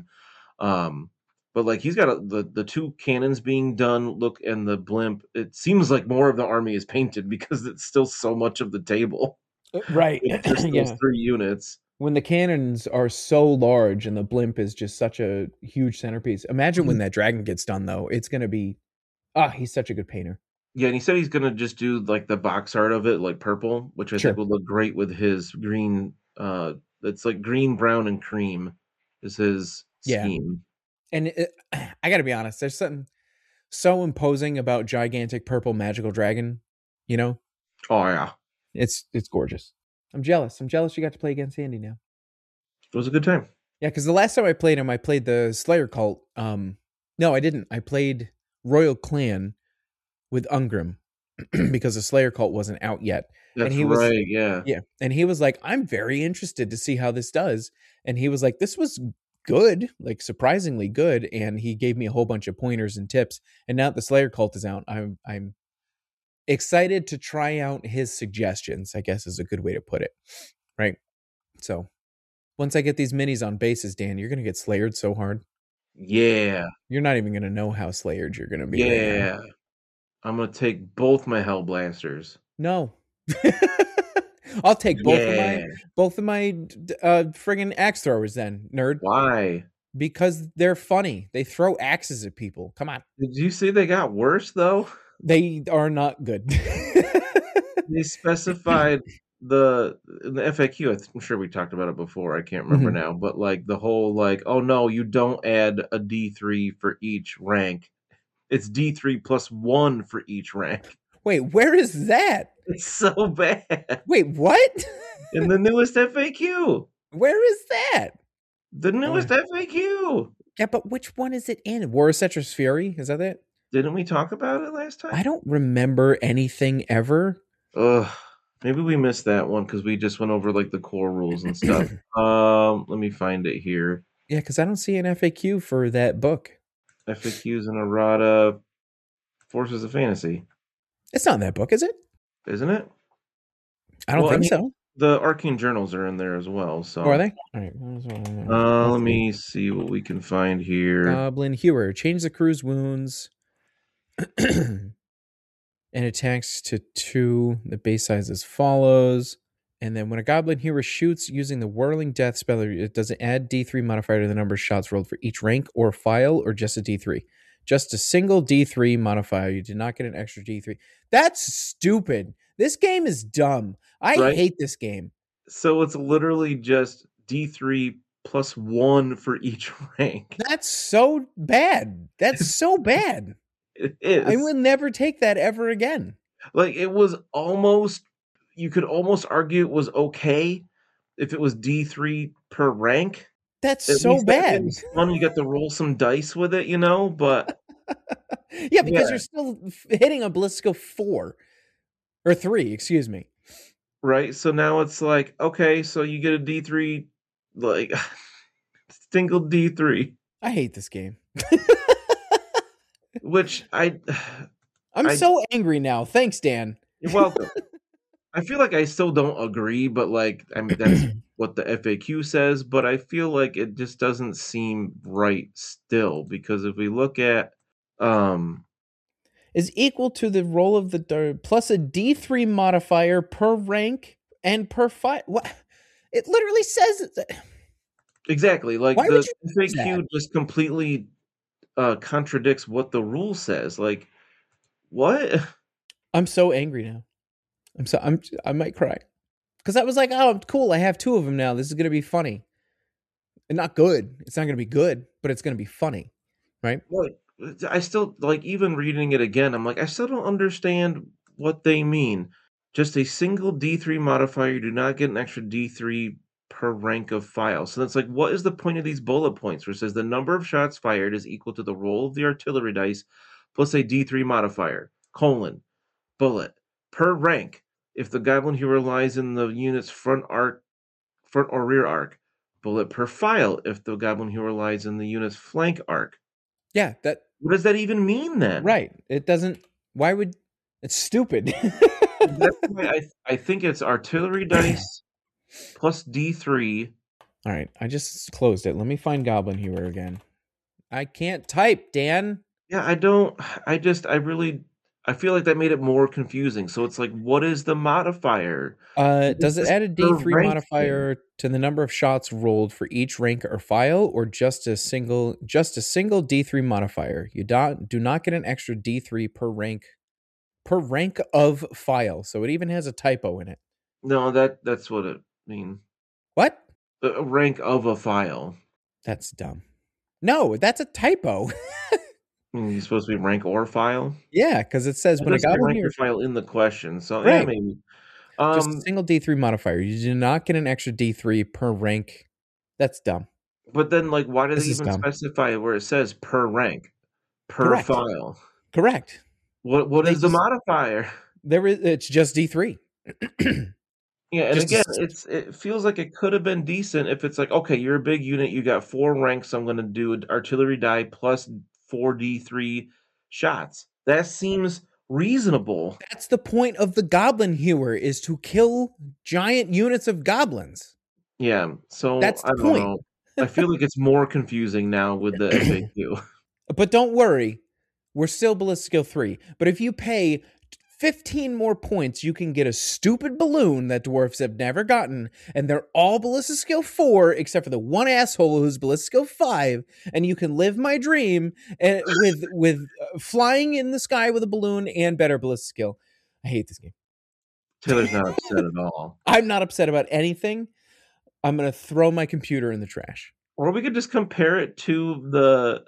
But like he's got the two cannons being done, look, and the blimp. It seems like more of the army is painted because it's still so much of the table. Right. There's those 3 units. When the cannons are so large and the blimp is just such a huge centerpiece. Imagine when that dragon gets done, though. It's going to be... he's such a good painter. Yeah, and he said he's going to just do, like, the box art of it, like, purple, which I think would look great with his green... it's like green, brown, and cream is his scheme. And I got to be honest, there's something so imposing about gigantic purple magical dragon, you know? Oh, yeah. It's gorgeous. I'm jealous you got to play against Andy now. It was a good time. Yeah, because the last time I played him, I played the Slayer cult. No, I didn't. I played Royal Clan with Ungrim because the Slayer cult wasn't out yet. That's and he right, was, yeah. Yeah, and he was like, I'm very interested to see how this does. And he was like, this was good, like surprisingly good. And he gave me a whole bunch of pointers and tips. And now that the Slayer cult is out, I'm excited to try out his suggestions, I guess is a good way to put it. Right? So once I get these minis on bases, Dan, you're going to get slayered so hard. Yeah. You're not even going to know how slayered you're going to be. Yeah. Right, I'm going to take both my Hellblasters. No. I'll take both of my friggin' axe throwers then, nerd. Why? Because they're funny. They throw axes at people. Come on. Did you see they got worse though? They are not good. They specified in the FAQ. I'm sure we talked about it before. I can't remember now, but like the whole like, oh no, you don't add a D3 for each rank. It's D3 plus 1 for each rank. Wait, where is that? It's so bad. Wait, what? In the newest FAQ. Where is that? The newest FAQ. Yeah, but which one is it in? War of Cetrus Fury? Is that it? Didn't we talk about it last time? I don't remember anything ever. Ugh. Maybe we missed that one because we just went over like the core rules and stuff. Let me find it here. Yeah, because I don't see an FAQ for that book. FAQs in errata, Forces of Fantasy. It's not in that book, is it? Isn't it? I don't think so. The Arcane Journals are in there as well. So are they? All right. Let me see what we can find here. Goblin Hewer. Change the crew's wounds and attacks to 2. The base size as follows. And then when a Goblin Hewer shoots using the Whirling Death spell, it does it add D3 modifier to the number of shots rolled for each rank or file, or just a D3? Just a single D3 modifier. You did not get an extra D3. That's stupid. This game is dumb. I hate this game. So it's literally just D3 plus 1 for each rank. That's so bad. That's so bad. It is. I will never take that ever again. Like it was almost, you could almost argue it was okay if it was D3 per rank. That's so bad. Fun, you got to roll some dice with it, you know, but yeah, because you're still hitting a ballistical 4 or 3, excuse me. Right. So now it's like, okay, so you get a D3, like single D3. I hate this game. Which I'm so angry now. Thanks, Dan. You're welcome. I feel like I still don't agree, but like, I mean, that's what the FAQ says, but I feel like it just doesn't seem right still, because if we look at is equal to the roll of the plus a D3 modifier per rank and per fight. What? It literally says exactly. Like the FAQ just completely contradicts what the rule says. Like, what? I'm so angry now. I might cry. Because I was like, oh, cool, I have 2 of them now. This is going to be funny. And not good. It's not going to be good, but it's going to be funny. Right? Well, I still, like, even reading it again, I'm like, I still don't understand what they mean. Just a single D3 modifier. You do not get an extra D3 per rank of file. So that's like, what is the point of these bullet points where it says the number of shots fired is equal to the roll of the artillery dice plus a D3 modifier, bullet, per rank. if the goblin hero lies in the unit's front or rear arc. Bullet per file if the goblin hero lies in the unit's flank arc. Yeah, that What does that even mean then? right. It doesn't. Why would it's stupid? That's why I think it's artillery dice plus D3. All right, I just closed it. Let me find Goblin Hero again. I can't type, Dan. Yeah, I feel like that made it more confusing. So it's like, what is the modifier? Does it add a per D3 rank modifier to the number of shots rolled for each rank or file, or just a single D3 modifier? You do not get an extra D3 per rank of file. So it even has a typo in it. No, that's what it means. What? A rank of a file. That's dumb. No, that's a typo. You're supposed to be rank or file. Yeah, because it says when a goblin rank hero or file in the question. So right. Yeah, maybe. Just a single D3 modifier. You do not get an extra D3 per rank. That's dumb. But then, like, why do they even specify where it says per rank, per Correct. file? Correct. What is the modifier? It's just D3. Yeah, and again, it feels like it could have been decent if it's like, okay, you're a big unit, you got 4 ranks. I'm going to do an artillery die plus 4d3 shots. That seems reasonable. That's the point of the Goblin Hewer, is to kill giant units of goblins. Yeah, so that's the I don't know. I feel like it's more confusing now with the FAQ. But don't worry, we're still Ballistic Skill 3. But if you pay 15 more points, you can get a stupid balloon that dwarfs have never gotten, and they're all Ballistic Skill 4, except for the one asshole who's Ballistic Skill 5, and you can live my dream with flying in the sky with a balloon and better Ballistic Skill. I hate this game. Taylor's not upset at all. I'm not upset about anything. I'm going to throw my computer in the trash. Or we could just compare it to the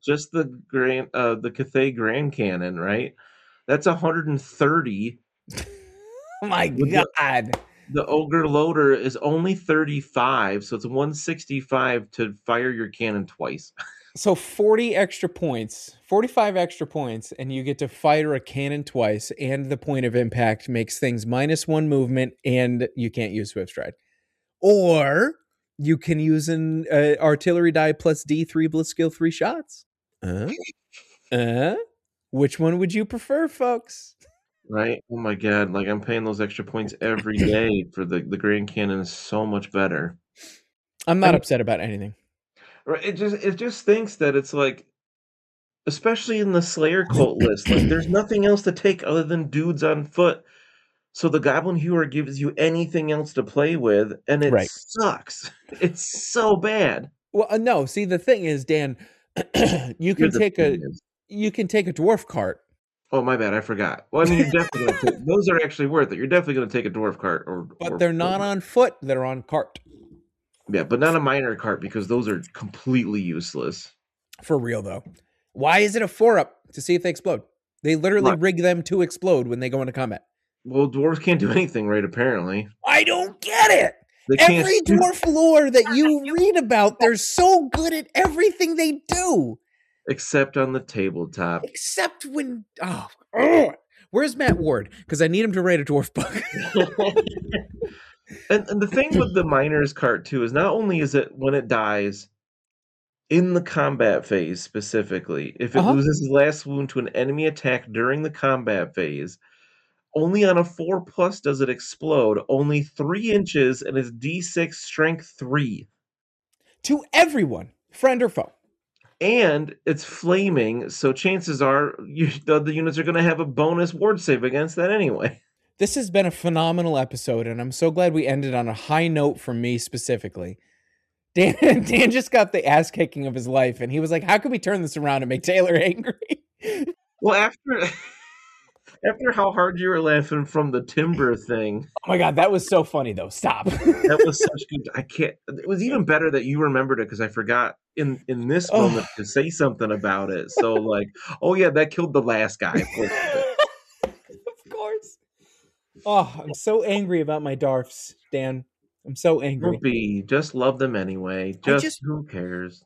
Cathay Grand Cannon, right? That's 130. Oh my God. The Ogre Loader is only 35, so it's 165 to fire your cannon twice. So 45 extra points, and you get to fire a cannon twice, and the point of impact makes things -1 movement, and you can't use Swift Stride. Or you can use an artillery die plus D3 Blitz Skill 3 shots. Which one would you prefer, folks? Right? Oh my God! Like, I'm paying those extra points every day for the Grand Cannon is so much better. I'm not upset about anything. Right? It just thinks that it's like, especially in the Slayer cult list, like there's nothing else to take other than dudes on foot. So the Goblin Hewer gives you anything else to play with, and it sucks. It's so bad. Well, no. See, the thing is, Dan, you can take a dwarf cart. Oh, my bad. I forgot. Well, I mean, you're definitely going to take those are actually worth it. You're definitely going to take a dwarf cart, but they're not on foot. They're on cart. Yeah, but not a miner cart because those are completely useless. For real, though. Why is it a 4-up to see if they explode? They literally rig them to explode when they go into combat. Well, dwarves can't do anything, right? Apparently. I don't get it. Every dwarf lore that you read about, they're so good at everything they do. Except on the tabletop. Except when... Where's Matt Ward? Because I need him to write a dwarf book. and the thing with the miner's cart, too, is not only is it when it dies in the combat phase specifically, if it loses its last wound to an enemy attack during the combat phase, only on a 4+ does it explode, only 3 inches, and it's D6 strength 3. To everyone, friend or foe. And it's flaming, so chances are the units are going to have a bonus ward save against that anyway. This has been a phenomenal episode, and I'm so glad we ended on a high note for me specifically. Dan just got the ass kicking of his life, and he was like, how can we turn this around and make Taylor angry? Well, after how hard you were laughing from the timber thing. Oh my God, that was so funny though. Stop. That was such good. It was even better that you remembered it because I forgot in this moment to say something about it. So like, oh yeah, that killed the last guy. Of course. Oh, I'm so angry about my Darfs, Dan. I'm so angry. Don't be. Just love them anyway. Just who cares?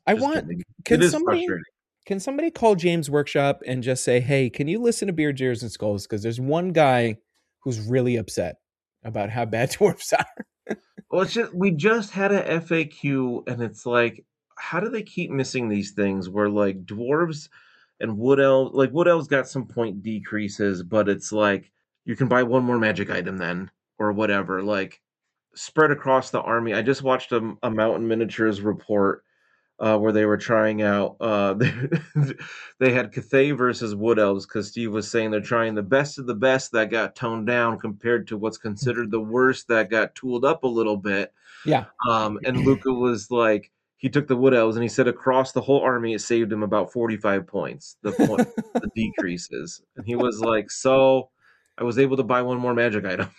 Can somebody call James Workshop and just say, hey, can you listen to Beards, Ears, and Skulls? Because there's one guy who's really upset. about how bad dwarves are. Well, it's just we just had a FAQ, and it's like, how do they keep missing these things? Where like dwarves and wood elves got some point decreases, but it's like you can buy one more magic item then, or whatever. Like spread across the army. I just watched a Mountain Miniatures report where they were trying out. They had Cathay versus Wood Elves because Steve was saying they're trying the best of the best that got toned down compared to what's considered the worst that got tooled up a little bit. Yeah. And Luca was like, he took the Wood Elves and he said across the whole army it saved him about 45 points. The decreases, and he was like, so I was able to buy one more magic item.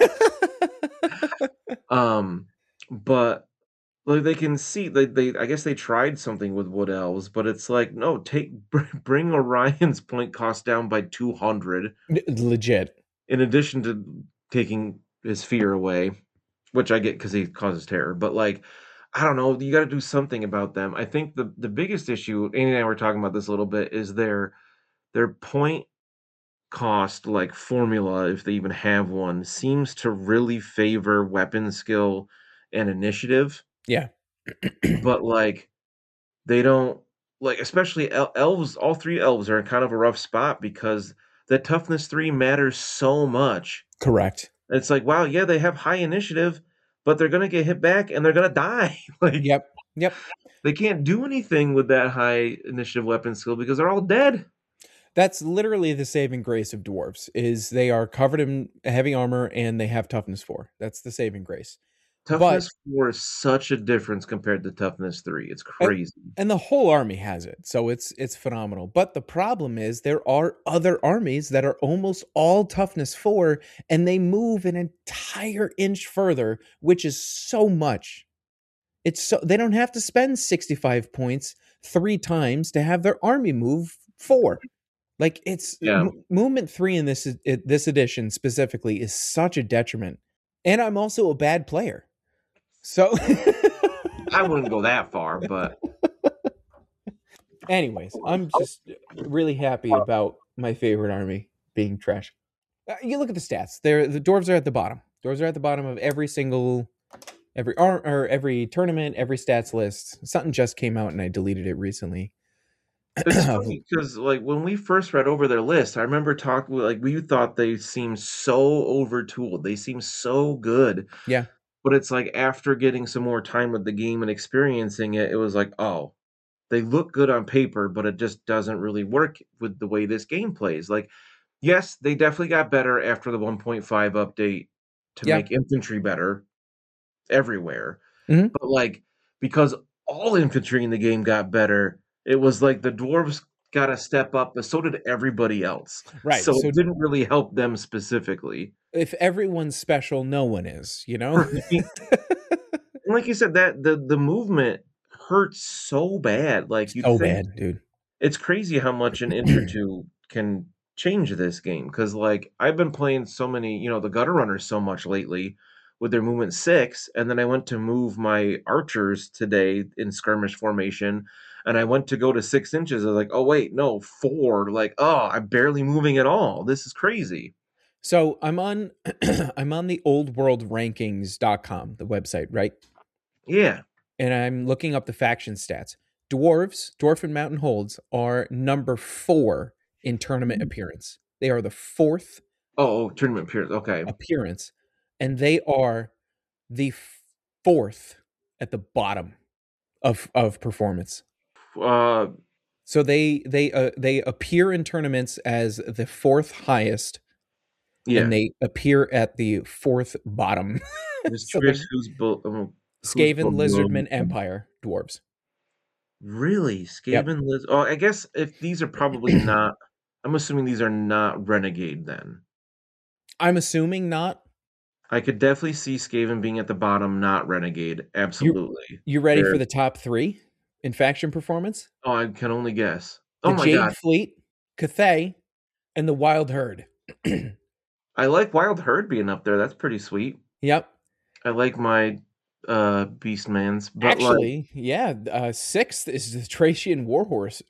But like they can see they I guess they tried something with Wood Elves, but it's like no, bring Orion's point cost down by 200 Legit. in addition to taking his fear away, which I get because he causes terror. But like I don't know, you got to do something about them. I think the biggest issue, Andy and I were talking about this a little bit, is their point cost like formula, if they even have one, seems to really favor weapon skill and initiative. Yeah. But like they don't like, especially elves. All three elves are in kind of a rough spot because the toughness 3 matters so much. Correct. It's like, wow, yeah, they have high initiative, but they're gonna get hit back and they're gonna die. Like, Yep. they can't do anything with that high initiative weapon skill because they're all dead. That's literally the saving grace of dwarves, is they are covered in heavy armor and they have toughness 4. That's the saving grace. Toughness 4 is such a difference compared to toughness 3. It's crazy. And the whole army has it. So it's phenomenal. But the problem is there are other armies that are almost all toughness 4 and they move an entire inch further, which is so much. It's so they don't have to spend 65 points 3 times to have their army move 4. Like it's movement 3 in this edition specifically is such a detriment. And I'm also a bad player. So I wouldn't go that far, but anyways, I'm just really happy about my favorite army being trash. You look at the stats. The dwarves are at the bottom. Dwarves are at the bottom of every tournament, every stats list. Something just came out and I deleted it recently. It's funny because like when we first read over their list, I remember talking like we thought they seemed so overtooled. They seemed so good. Yeah. But it's like after getting some more time with the game and experiencing it, it was like, oh, they look good on paper, but it just doesn't really work with the way this game plays. Like, yes, they definitely got better after the 1.5 update to make infantry better everywhere. Mm-hmm. But like, because all infantry in the game got better, it was like the dwarves got to step up, but so did everybody else. Right. So it didn't really help them specifically. If everyone's special, no one is, you know? Like you said, that the movement hurts so bad. Like bad, dude. It's crazy how much an inch or two can change this game. Because like I've been playing so many, the gutter runners so much lately with their movement 6, and then I went to move my archers today in skirmish formation, and I went to go to 6 inches. I was like, oh wait, no, 4. Like, oh, I'm barely moving at all. This is crazy. So I'm on the oldworldrankings.com, the website, right? Yeah. And I'm looking up the faction stats. Dwarf and Mountain Holds are number 4 in tournament appearance. They are the 4th tournament appearance. Okay. Appearance. And they are the 4th at the bottom of performance. So they appear in tournaments as the 4th highest. Yeah. And they appear at the 4th bottom. Skaven Lizardman Empire dwarves. Really? Skaven Lizard? Oh, I guess if these are probably not, I'm assuming these are not Renegade then. I'm assuming not. I could definitely see Skaven being at the bottom, not Renegade. Absolutely. You ready for the top 3 in faction performance? Oh, I can only guess. The Jade Fleet, Cathay, and the Wild Herd. I like Wild Herd being up there. That's pretty sweet. Yep. I like my Beastmans. But actually, 6th is the Thracian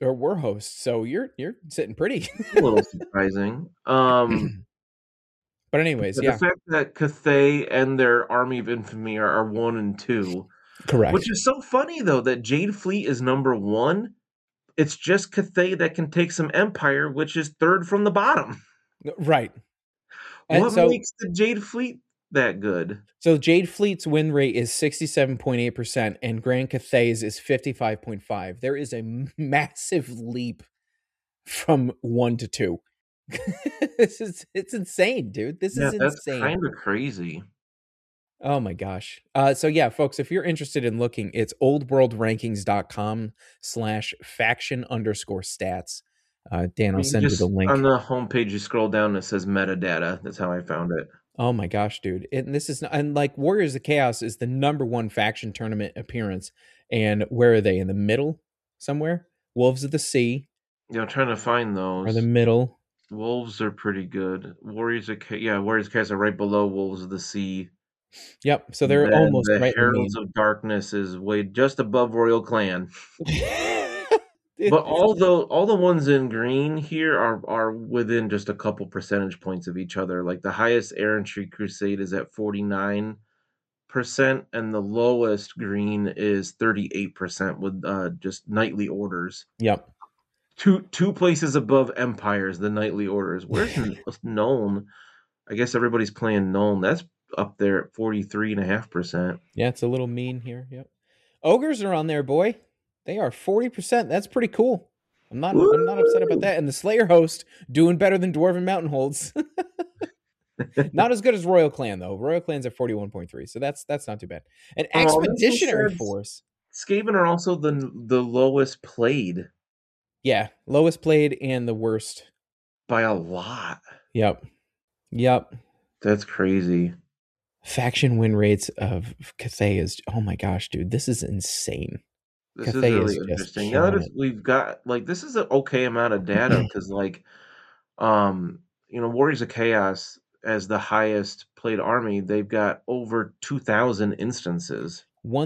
Warhost. So you're sitting pretty. A little surprising. But anyways, The yeah, fact that Cathay and their Army of Infamy are 1 and 2, correct. which is so funny though that Jade Fleet is number 1. It's just Cathay that can take some Empire, which is third from the bottom. Right. And What makes the Jade Fleet that good? So Jade Fleet's win rate is 67.8% and Grand Cathay's is 55.5%. There is a massive leap from 1 to 2. It's insane, dude. This is that's insane. kind of crazy. Oh my gosh. So yeah, folks, if you're interested in looking, it's oldworldrankings.com/faction_stats. Dan, I'll send you the link. On the homepage, you scroll down and it says metadata. That's how I found it. Oh my gosh, dude. And this is, and like Warriors of Chaos is the #1 faction tournament appearance. And where are they? In the middle somewhere? Wolves of the Sea. Yeah, I'm trying to find those. Or the middle. Wolves are pretty good. Warriors of Chaos are right below Wolves of the Sea. Yep. So they're almost the right. Heralds of Darkness is way just above Royal Clan. But all the ones in green here are within just a couple percentage points of each other. Like the highest Errantry Crusade is at 49%, and the lowest green is 38% with just Knightly Orders. Yep. Two places above Empires, the Knightly Orders. Where's Nuln? I guess everybody's playing Nuln. That's up there at 43.5%. Yeah, it's a little mean here. Yep. Ogres are on there, boy. They are 40%. That's pretty cool. I'm not upset about that. And the Slayer host doing better than Dwarven Mountain Holds. Not as good as Royal Clan though. Royal Clan's at 41.3, so that's not too bad. An Expeditionary Force. Skaven are also the lowest played. Yeah, lowest played and the worst by a lot. Yep. That's crazy. Faction win rates of Cathay is, oh my gosh, dude, this is insane. This Cathay is really interesting. Now that we've got this is an okay amount of data because Warriors of Chaos as the highest played army, they've got over 2,000 instances.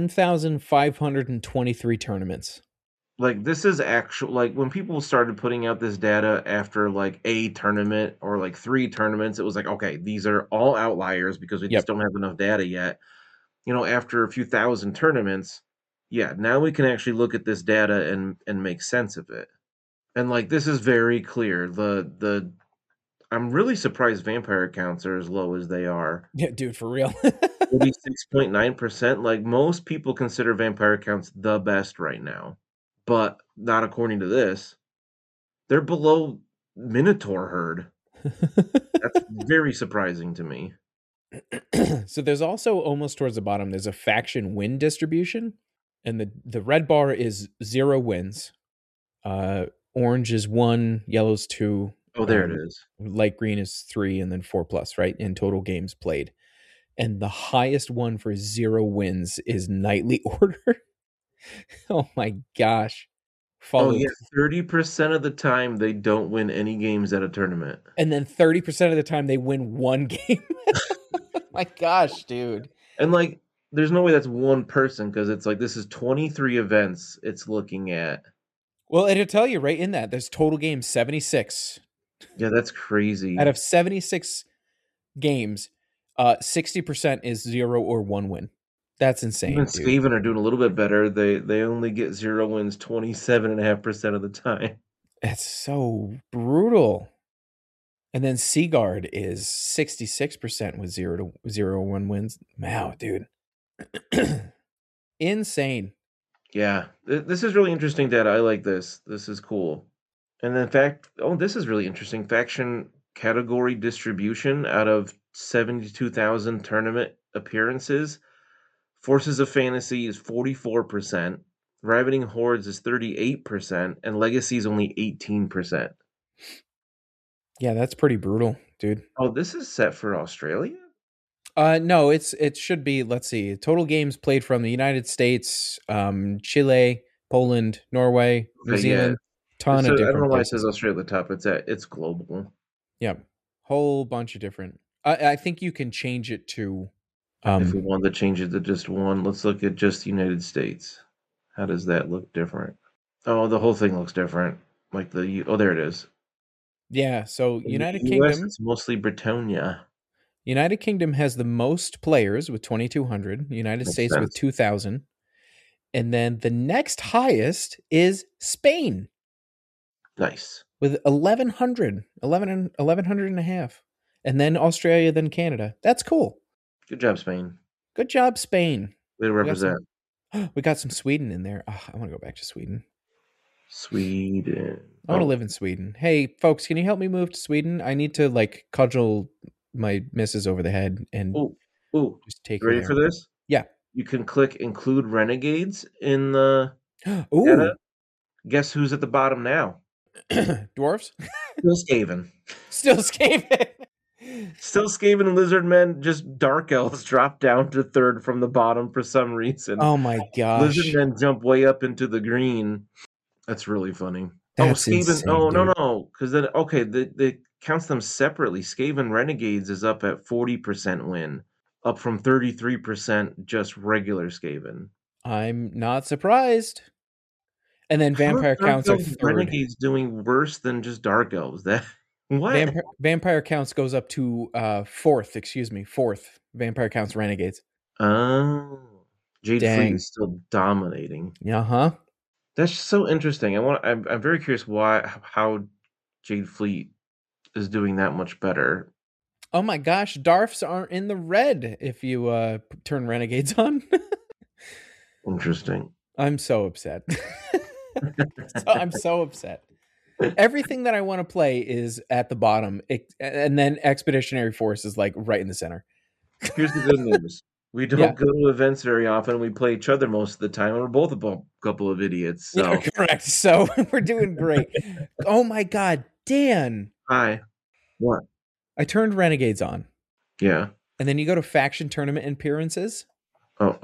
1,523 tournaments. This is actual, when people started putting out this data after a tournament or 3 tournaments, it was okay, these are all outliers because we just don't have enough data yet. After a few thousand tournaments, now we can actually look at this data and make sense of it. And this is very clear. I'm really surprised vampire counts are as low as they are. Yeah, dude, for real. 46.9%. Most people consider vampire counts the best right now. But not according to this. They're below Minotaur Herd. That's very surprising to me. So there's also, almost towards the bottom, there's a faction win distribution. And the red bar is 0 wins. Orange is 1, yellow's 2. Oh, there it is. Light green is 3, and then 4+, right? In total games played. And the highest one for 0 wins is Knightly Order. Oh my gosh. 30% of the time they don't win any games at a tournament. And then 30% of the time they win 1 game. Oh my gosh, dude. And there's no way that's one person because it's this is 23 events it's looking at. Well, it'll tell you right in that. There's total games 76. Yeah, that's crazy. Out of 76 games, 60% is 0 or 1 win. That's insane. Even Skaven are doing a little bit better. They only get 0 wins 27.5% of the time. That's so brutal. And then Seaguard is 66% with 0 or 1 wins. Wow, dude. Insane. Yeah, this is really interesting data. I like this. This is cool. And in fact, this is really interesting. Faction category distribution out of 72,000 tournament appearances. Forces of Fantasy is 44%, Ravening Hordes is 38%, and Legacy is only 18%. Yeah, that's pretty brutal, dude. Oh, this is set for Australia? No, it should be, let's see, total games played from the United States, Chile, Poland, Norway, New Zealand, ton of different I don't know why places. It says Australia at the top. It's global. Yeah, whole bunch of different. I think you can change it to... if we wanted to change it to just one, let's look at just United States. How does that look different? Oh, the whole thing looks different. There it is. Yeah, so In United the US, Kingdom. it's mostly Britannia. United Kingdom has the most players with 2,200. United Makes States with sense. 2,000. And then the next highest is Spain Nice. with 1,100, 1,100 and a half. And then Australia, then Canada. That's cool. Good job, Spain. Good job, Spain. Way to represent. We got some Sweden in there. Oh, I want to go back to Sweden. Sweden. I want to live in Sweden. Hey, folks, can you help me move to Sweden? I need to like cudgel my missus over the head and Ooh. just take You her ready there. for this? Yeah. You can click include renegades in the Ooh, data. Guess who's at the bottom now? dwarves? Still Skaven. Still Skaven. Still Skaven and Lizardmen, just Dark Elves drop down to third from the bottom for some reason. Oh my gosh. Lizardmen jump way up into the green. That's really funny. That's Skaven. insane, Oh, dude. no. Because then, okay, they counts them separately. Skaven Renegades is up at 40% win, up from 33% just regular Skaven. I'm not surprised. And then Vampire How are Counts are Dark Elves third. Renegades doing worse than just Dark Elves? That what? Vampire Counts goes up to fourth. Fourth. Vampire Counts Renegades. Oh, Jade Dang. Fleet is still dominating. Uh-huh. That's so interesting. I'm very curious how Jade Fleet is doing that much better. Oh my gosh, Darfs aren't in the red if you turn Renegades on. Interesting. I'm so upset. I'm so upset. Everything that I want to play is at the bottom, and then Expeditionary Force is like right in the center. Here's the good news. We don't go to events very often. We play each other most of the time, and we're both a couple of idiots. So Yeah, correct. So we're doing great. Oh my God, Dan. Hi. What? I turned Renegades on. Yeah. And then you go to faction tournament appearances. Look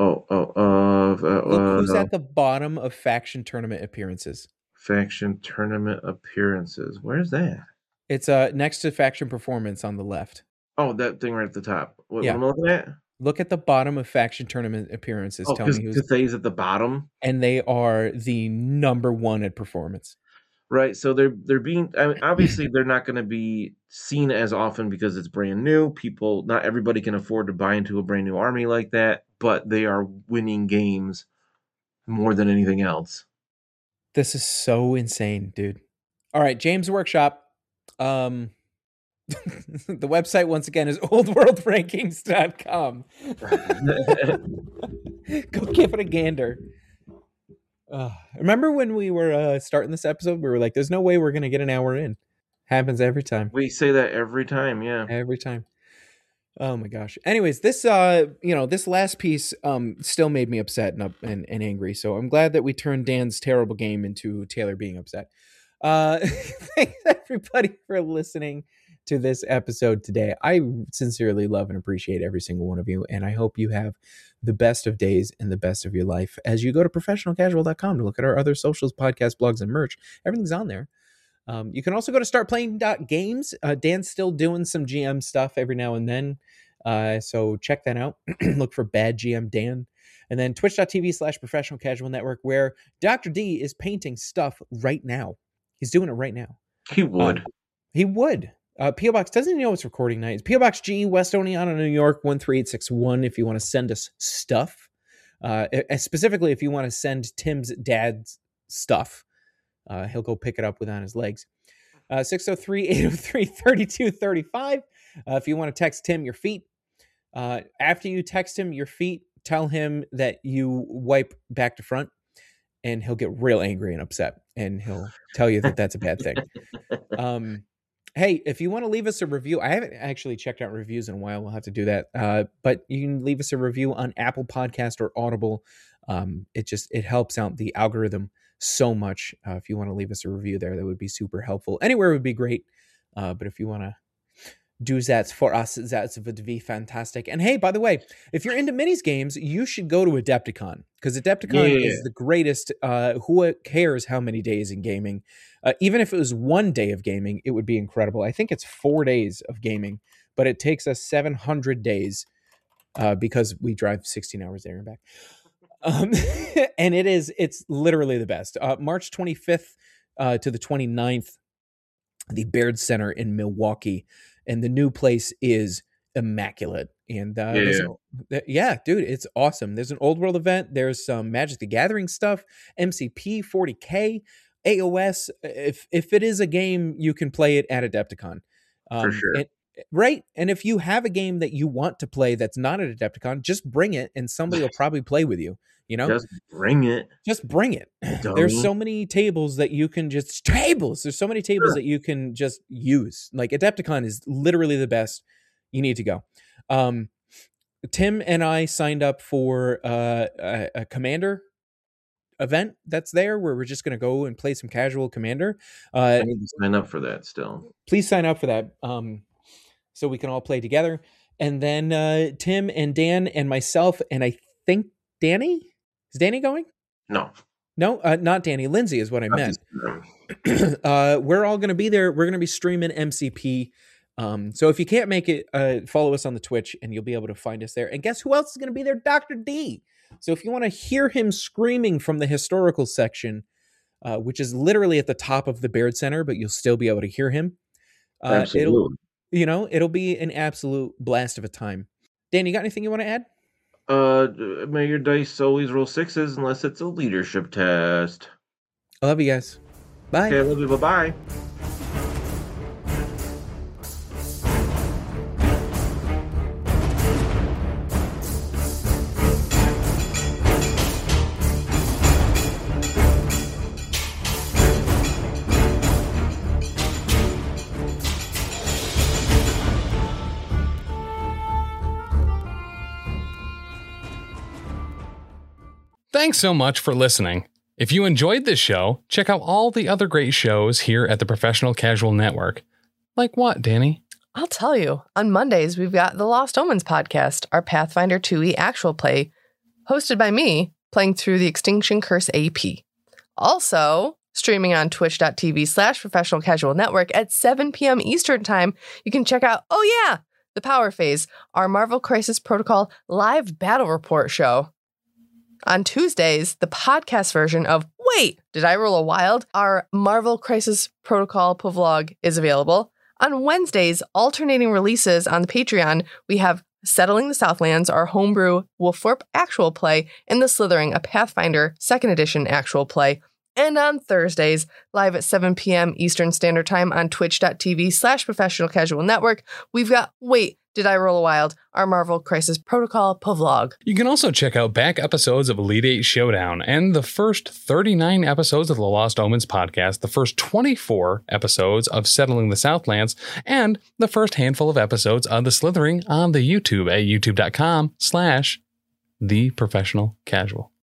who's at the bottom of faction tournament appearances. Faction tournament appearances. Where's that? It's next to faction performance on the left. Oh, that thing right at the top. What Yeah. am I looking at? Look at the bottom of faction tournament appearances. Oh, Tell me who's Cathay's at the bottom. And they are the number one at performance. Right. So they're being, I mean, obviously they're not going to be seen as often because it's brand new. Not everybody can afford to buy into a brand new army like that, but they are winning games more than anything else. This is so insane, dude. All right, James Workshop. The website once again is oldworldrankings.com. Go give it a gander. Remember when we were starting this episode? We were like, there's no way we're going to get an hour in. Happens every time. We say that every time, yeah. Every time. Oh my gosh. Anyways, this this last piece still made me upset and angry. So I'm glad that we turned Dan's terrible game into Taylor being upset. Thanks everybody for listening to this episode today. I sincerely love and appreciate every single one of you, and I hope you have the best of days and the best of your life as you go to professionalcasual.com to look at our other socials, podcasts, blogs, and merch. Everything's on there. You can also go to startplaying.games. Dan's still doing some GM stuff every now and then. So check that out. Look for Bad GM Dan. And then twitch.tv/professional casual network, where Dr. D is painting stuff right now. He's doing it right now. He would. He would. P.O. Box doesn't know it's recording night. It's P.O. Box G, West Oneonta, New York, 13861 if you want to send us stuff. Specifically, if you want to send Tim's dad's stuff. He'll go pick it up with on his legs. 603-803-3235. If you want to text Tim your feet. After you text him your feet, tell him that you wipe back to front, and he'll get real angry and upset, and he'll tell you that that's a bad thing. Hey, if you want to leave us a review, I haven't actually checked out reviews in a while. We'll have to do that. But you can leave us a review on Apple Podcast or Audible. It helps out the algorithm so much. If you want to leave us a review there, that would be super helpful. Anywhere would be great. But if you want to do that for us, that would be fantastic. And hey, by the way, if you're into minis games, you should go to Adepticon, because Adepticon is the greatest. Who cares how many days in gaming? Even if it was 1 day of gaming, it would be incredible. I think it's 4 days of gaming, but it takes us 700 days because we drive 16 hours there and back. And it's literally the best. March 25th to the 29th, the Baird Center in Milwaukee. And the new place is immaculate. And Yeah. dude, it's awesome. There's an old world event. There's some Magic the Gathering stuff, MCP, 40K, AOS. If it is a game, you can play it at Adepticon. For sure. Right. And if you have a game that you want to play that's not at Adepticon, just bring it and somebody will probably play with you. You know, Just bring it. just bring it. Dummy. There's so many tables that you can just There's so many tables Sure. that you can just use. Like Adepticon is literally the best. You need to go. Tim and I signed up for a Commander event that's there where we're just going to go and play some casual Commander. I need to sign up for that still. Please sign up for that so we can all play together. And then Tim and Dan and myself, and I think Danny? Is Danny going? No. No, not Danny. Lindsay is what I meant. Um, We're all going to be there. We're going to be streaming MCP. So if you can't make it, follow us on the Twitch and you'll be able to find us there. And guess who else is going to be there? Dr. D. So if you want to hear him screaming from the historical section, which is literally at the top of the Baird Center, but you'll still be able to hear him. Absolutely. It'll be an absolute blast of a time. Dan, you got anything you want to add? May your dice always roll sixes unless it's a leadership test. I love you guys. Bye. Okay, I love you. Bye-bye. Thanks so much for listening. If you enjoyed this show, check out all the other great shows here at the Professional Casual Network. Like what, Danny? I'll tell you. On Mondays, we've got the Lost Omens podcast, our Pathfinder 2e actual play, hosted by me, playing through the Extinction Curse AP. Also, streaming on twitch.tv/Professional Casual Network at 7 p.m. Eastern Time, you can check out, The Power Phase, our Marvel Crisis Protocol live battle report show. On Tuesdays, the podcast version of Wait, Did I Roll a Wild? Our Marvel Crisis Protocol vlog is available. On Wednesdays, alternating releases on the Patreon, we have Settling the Southlands, our homebrew Wolfthorpe actual play, and The Slithering, a Pathfinder 2nd edition actual play. And on Thursdays, live at 7 p.m. Eastern Standard Time on twitch.tv/Professional Casual Network, we've got Wait, Did I Roll a Wild? Our Marvel Crisis Protocol vlog. You can also check out back episodes of Elite 8 Showdown and the first 39 episodes of the Lost Omens podcast, the first 24 episodes of Settling the Southlands, and the first handful of episodes of The Slithering on the YouTube at youtube.com/TheProfessionalCasual.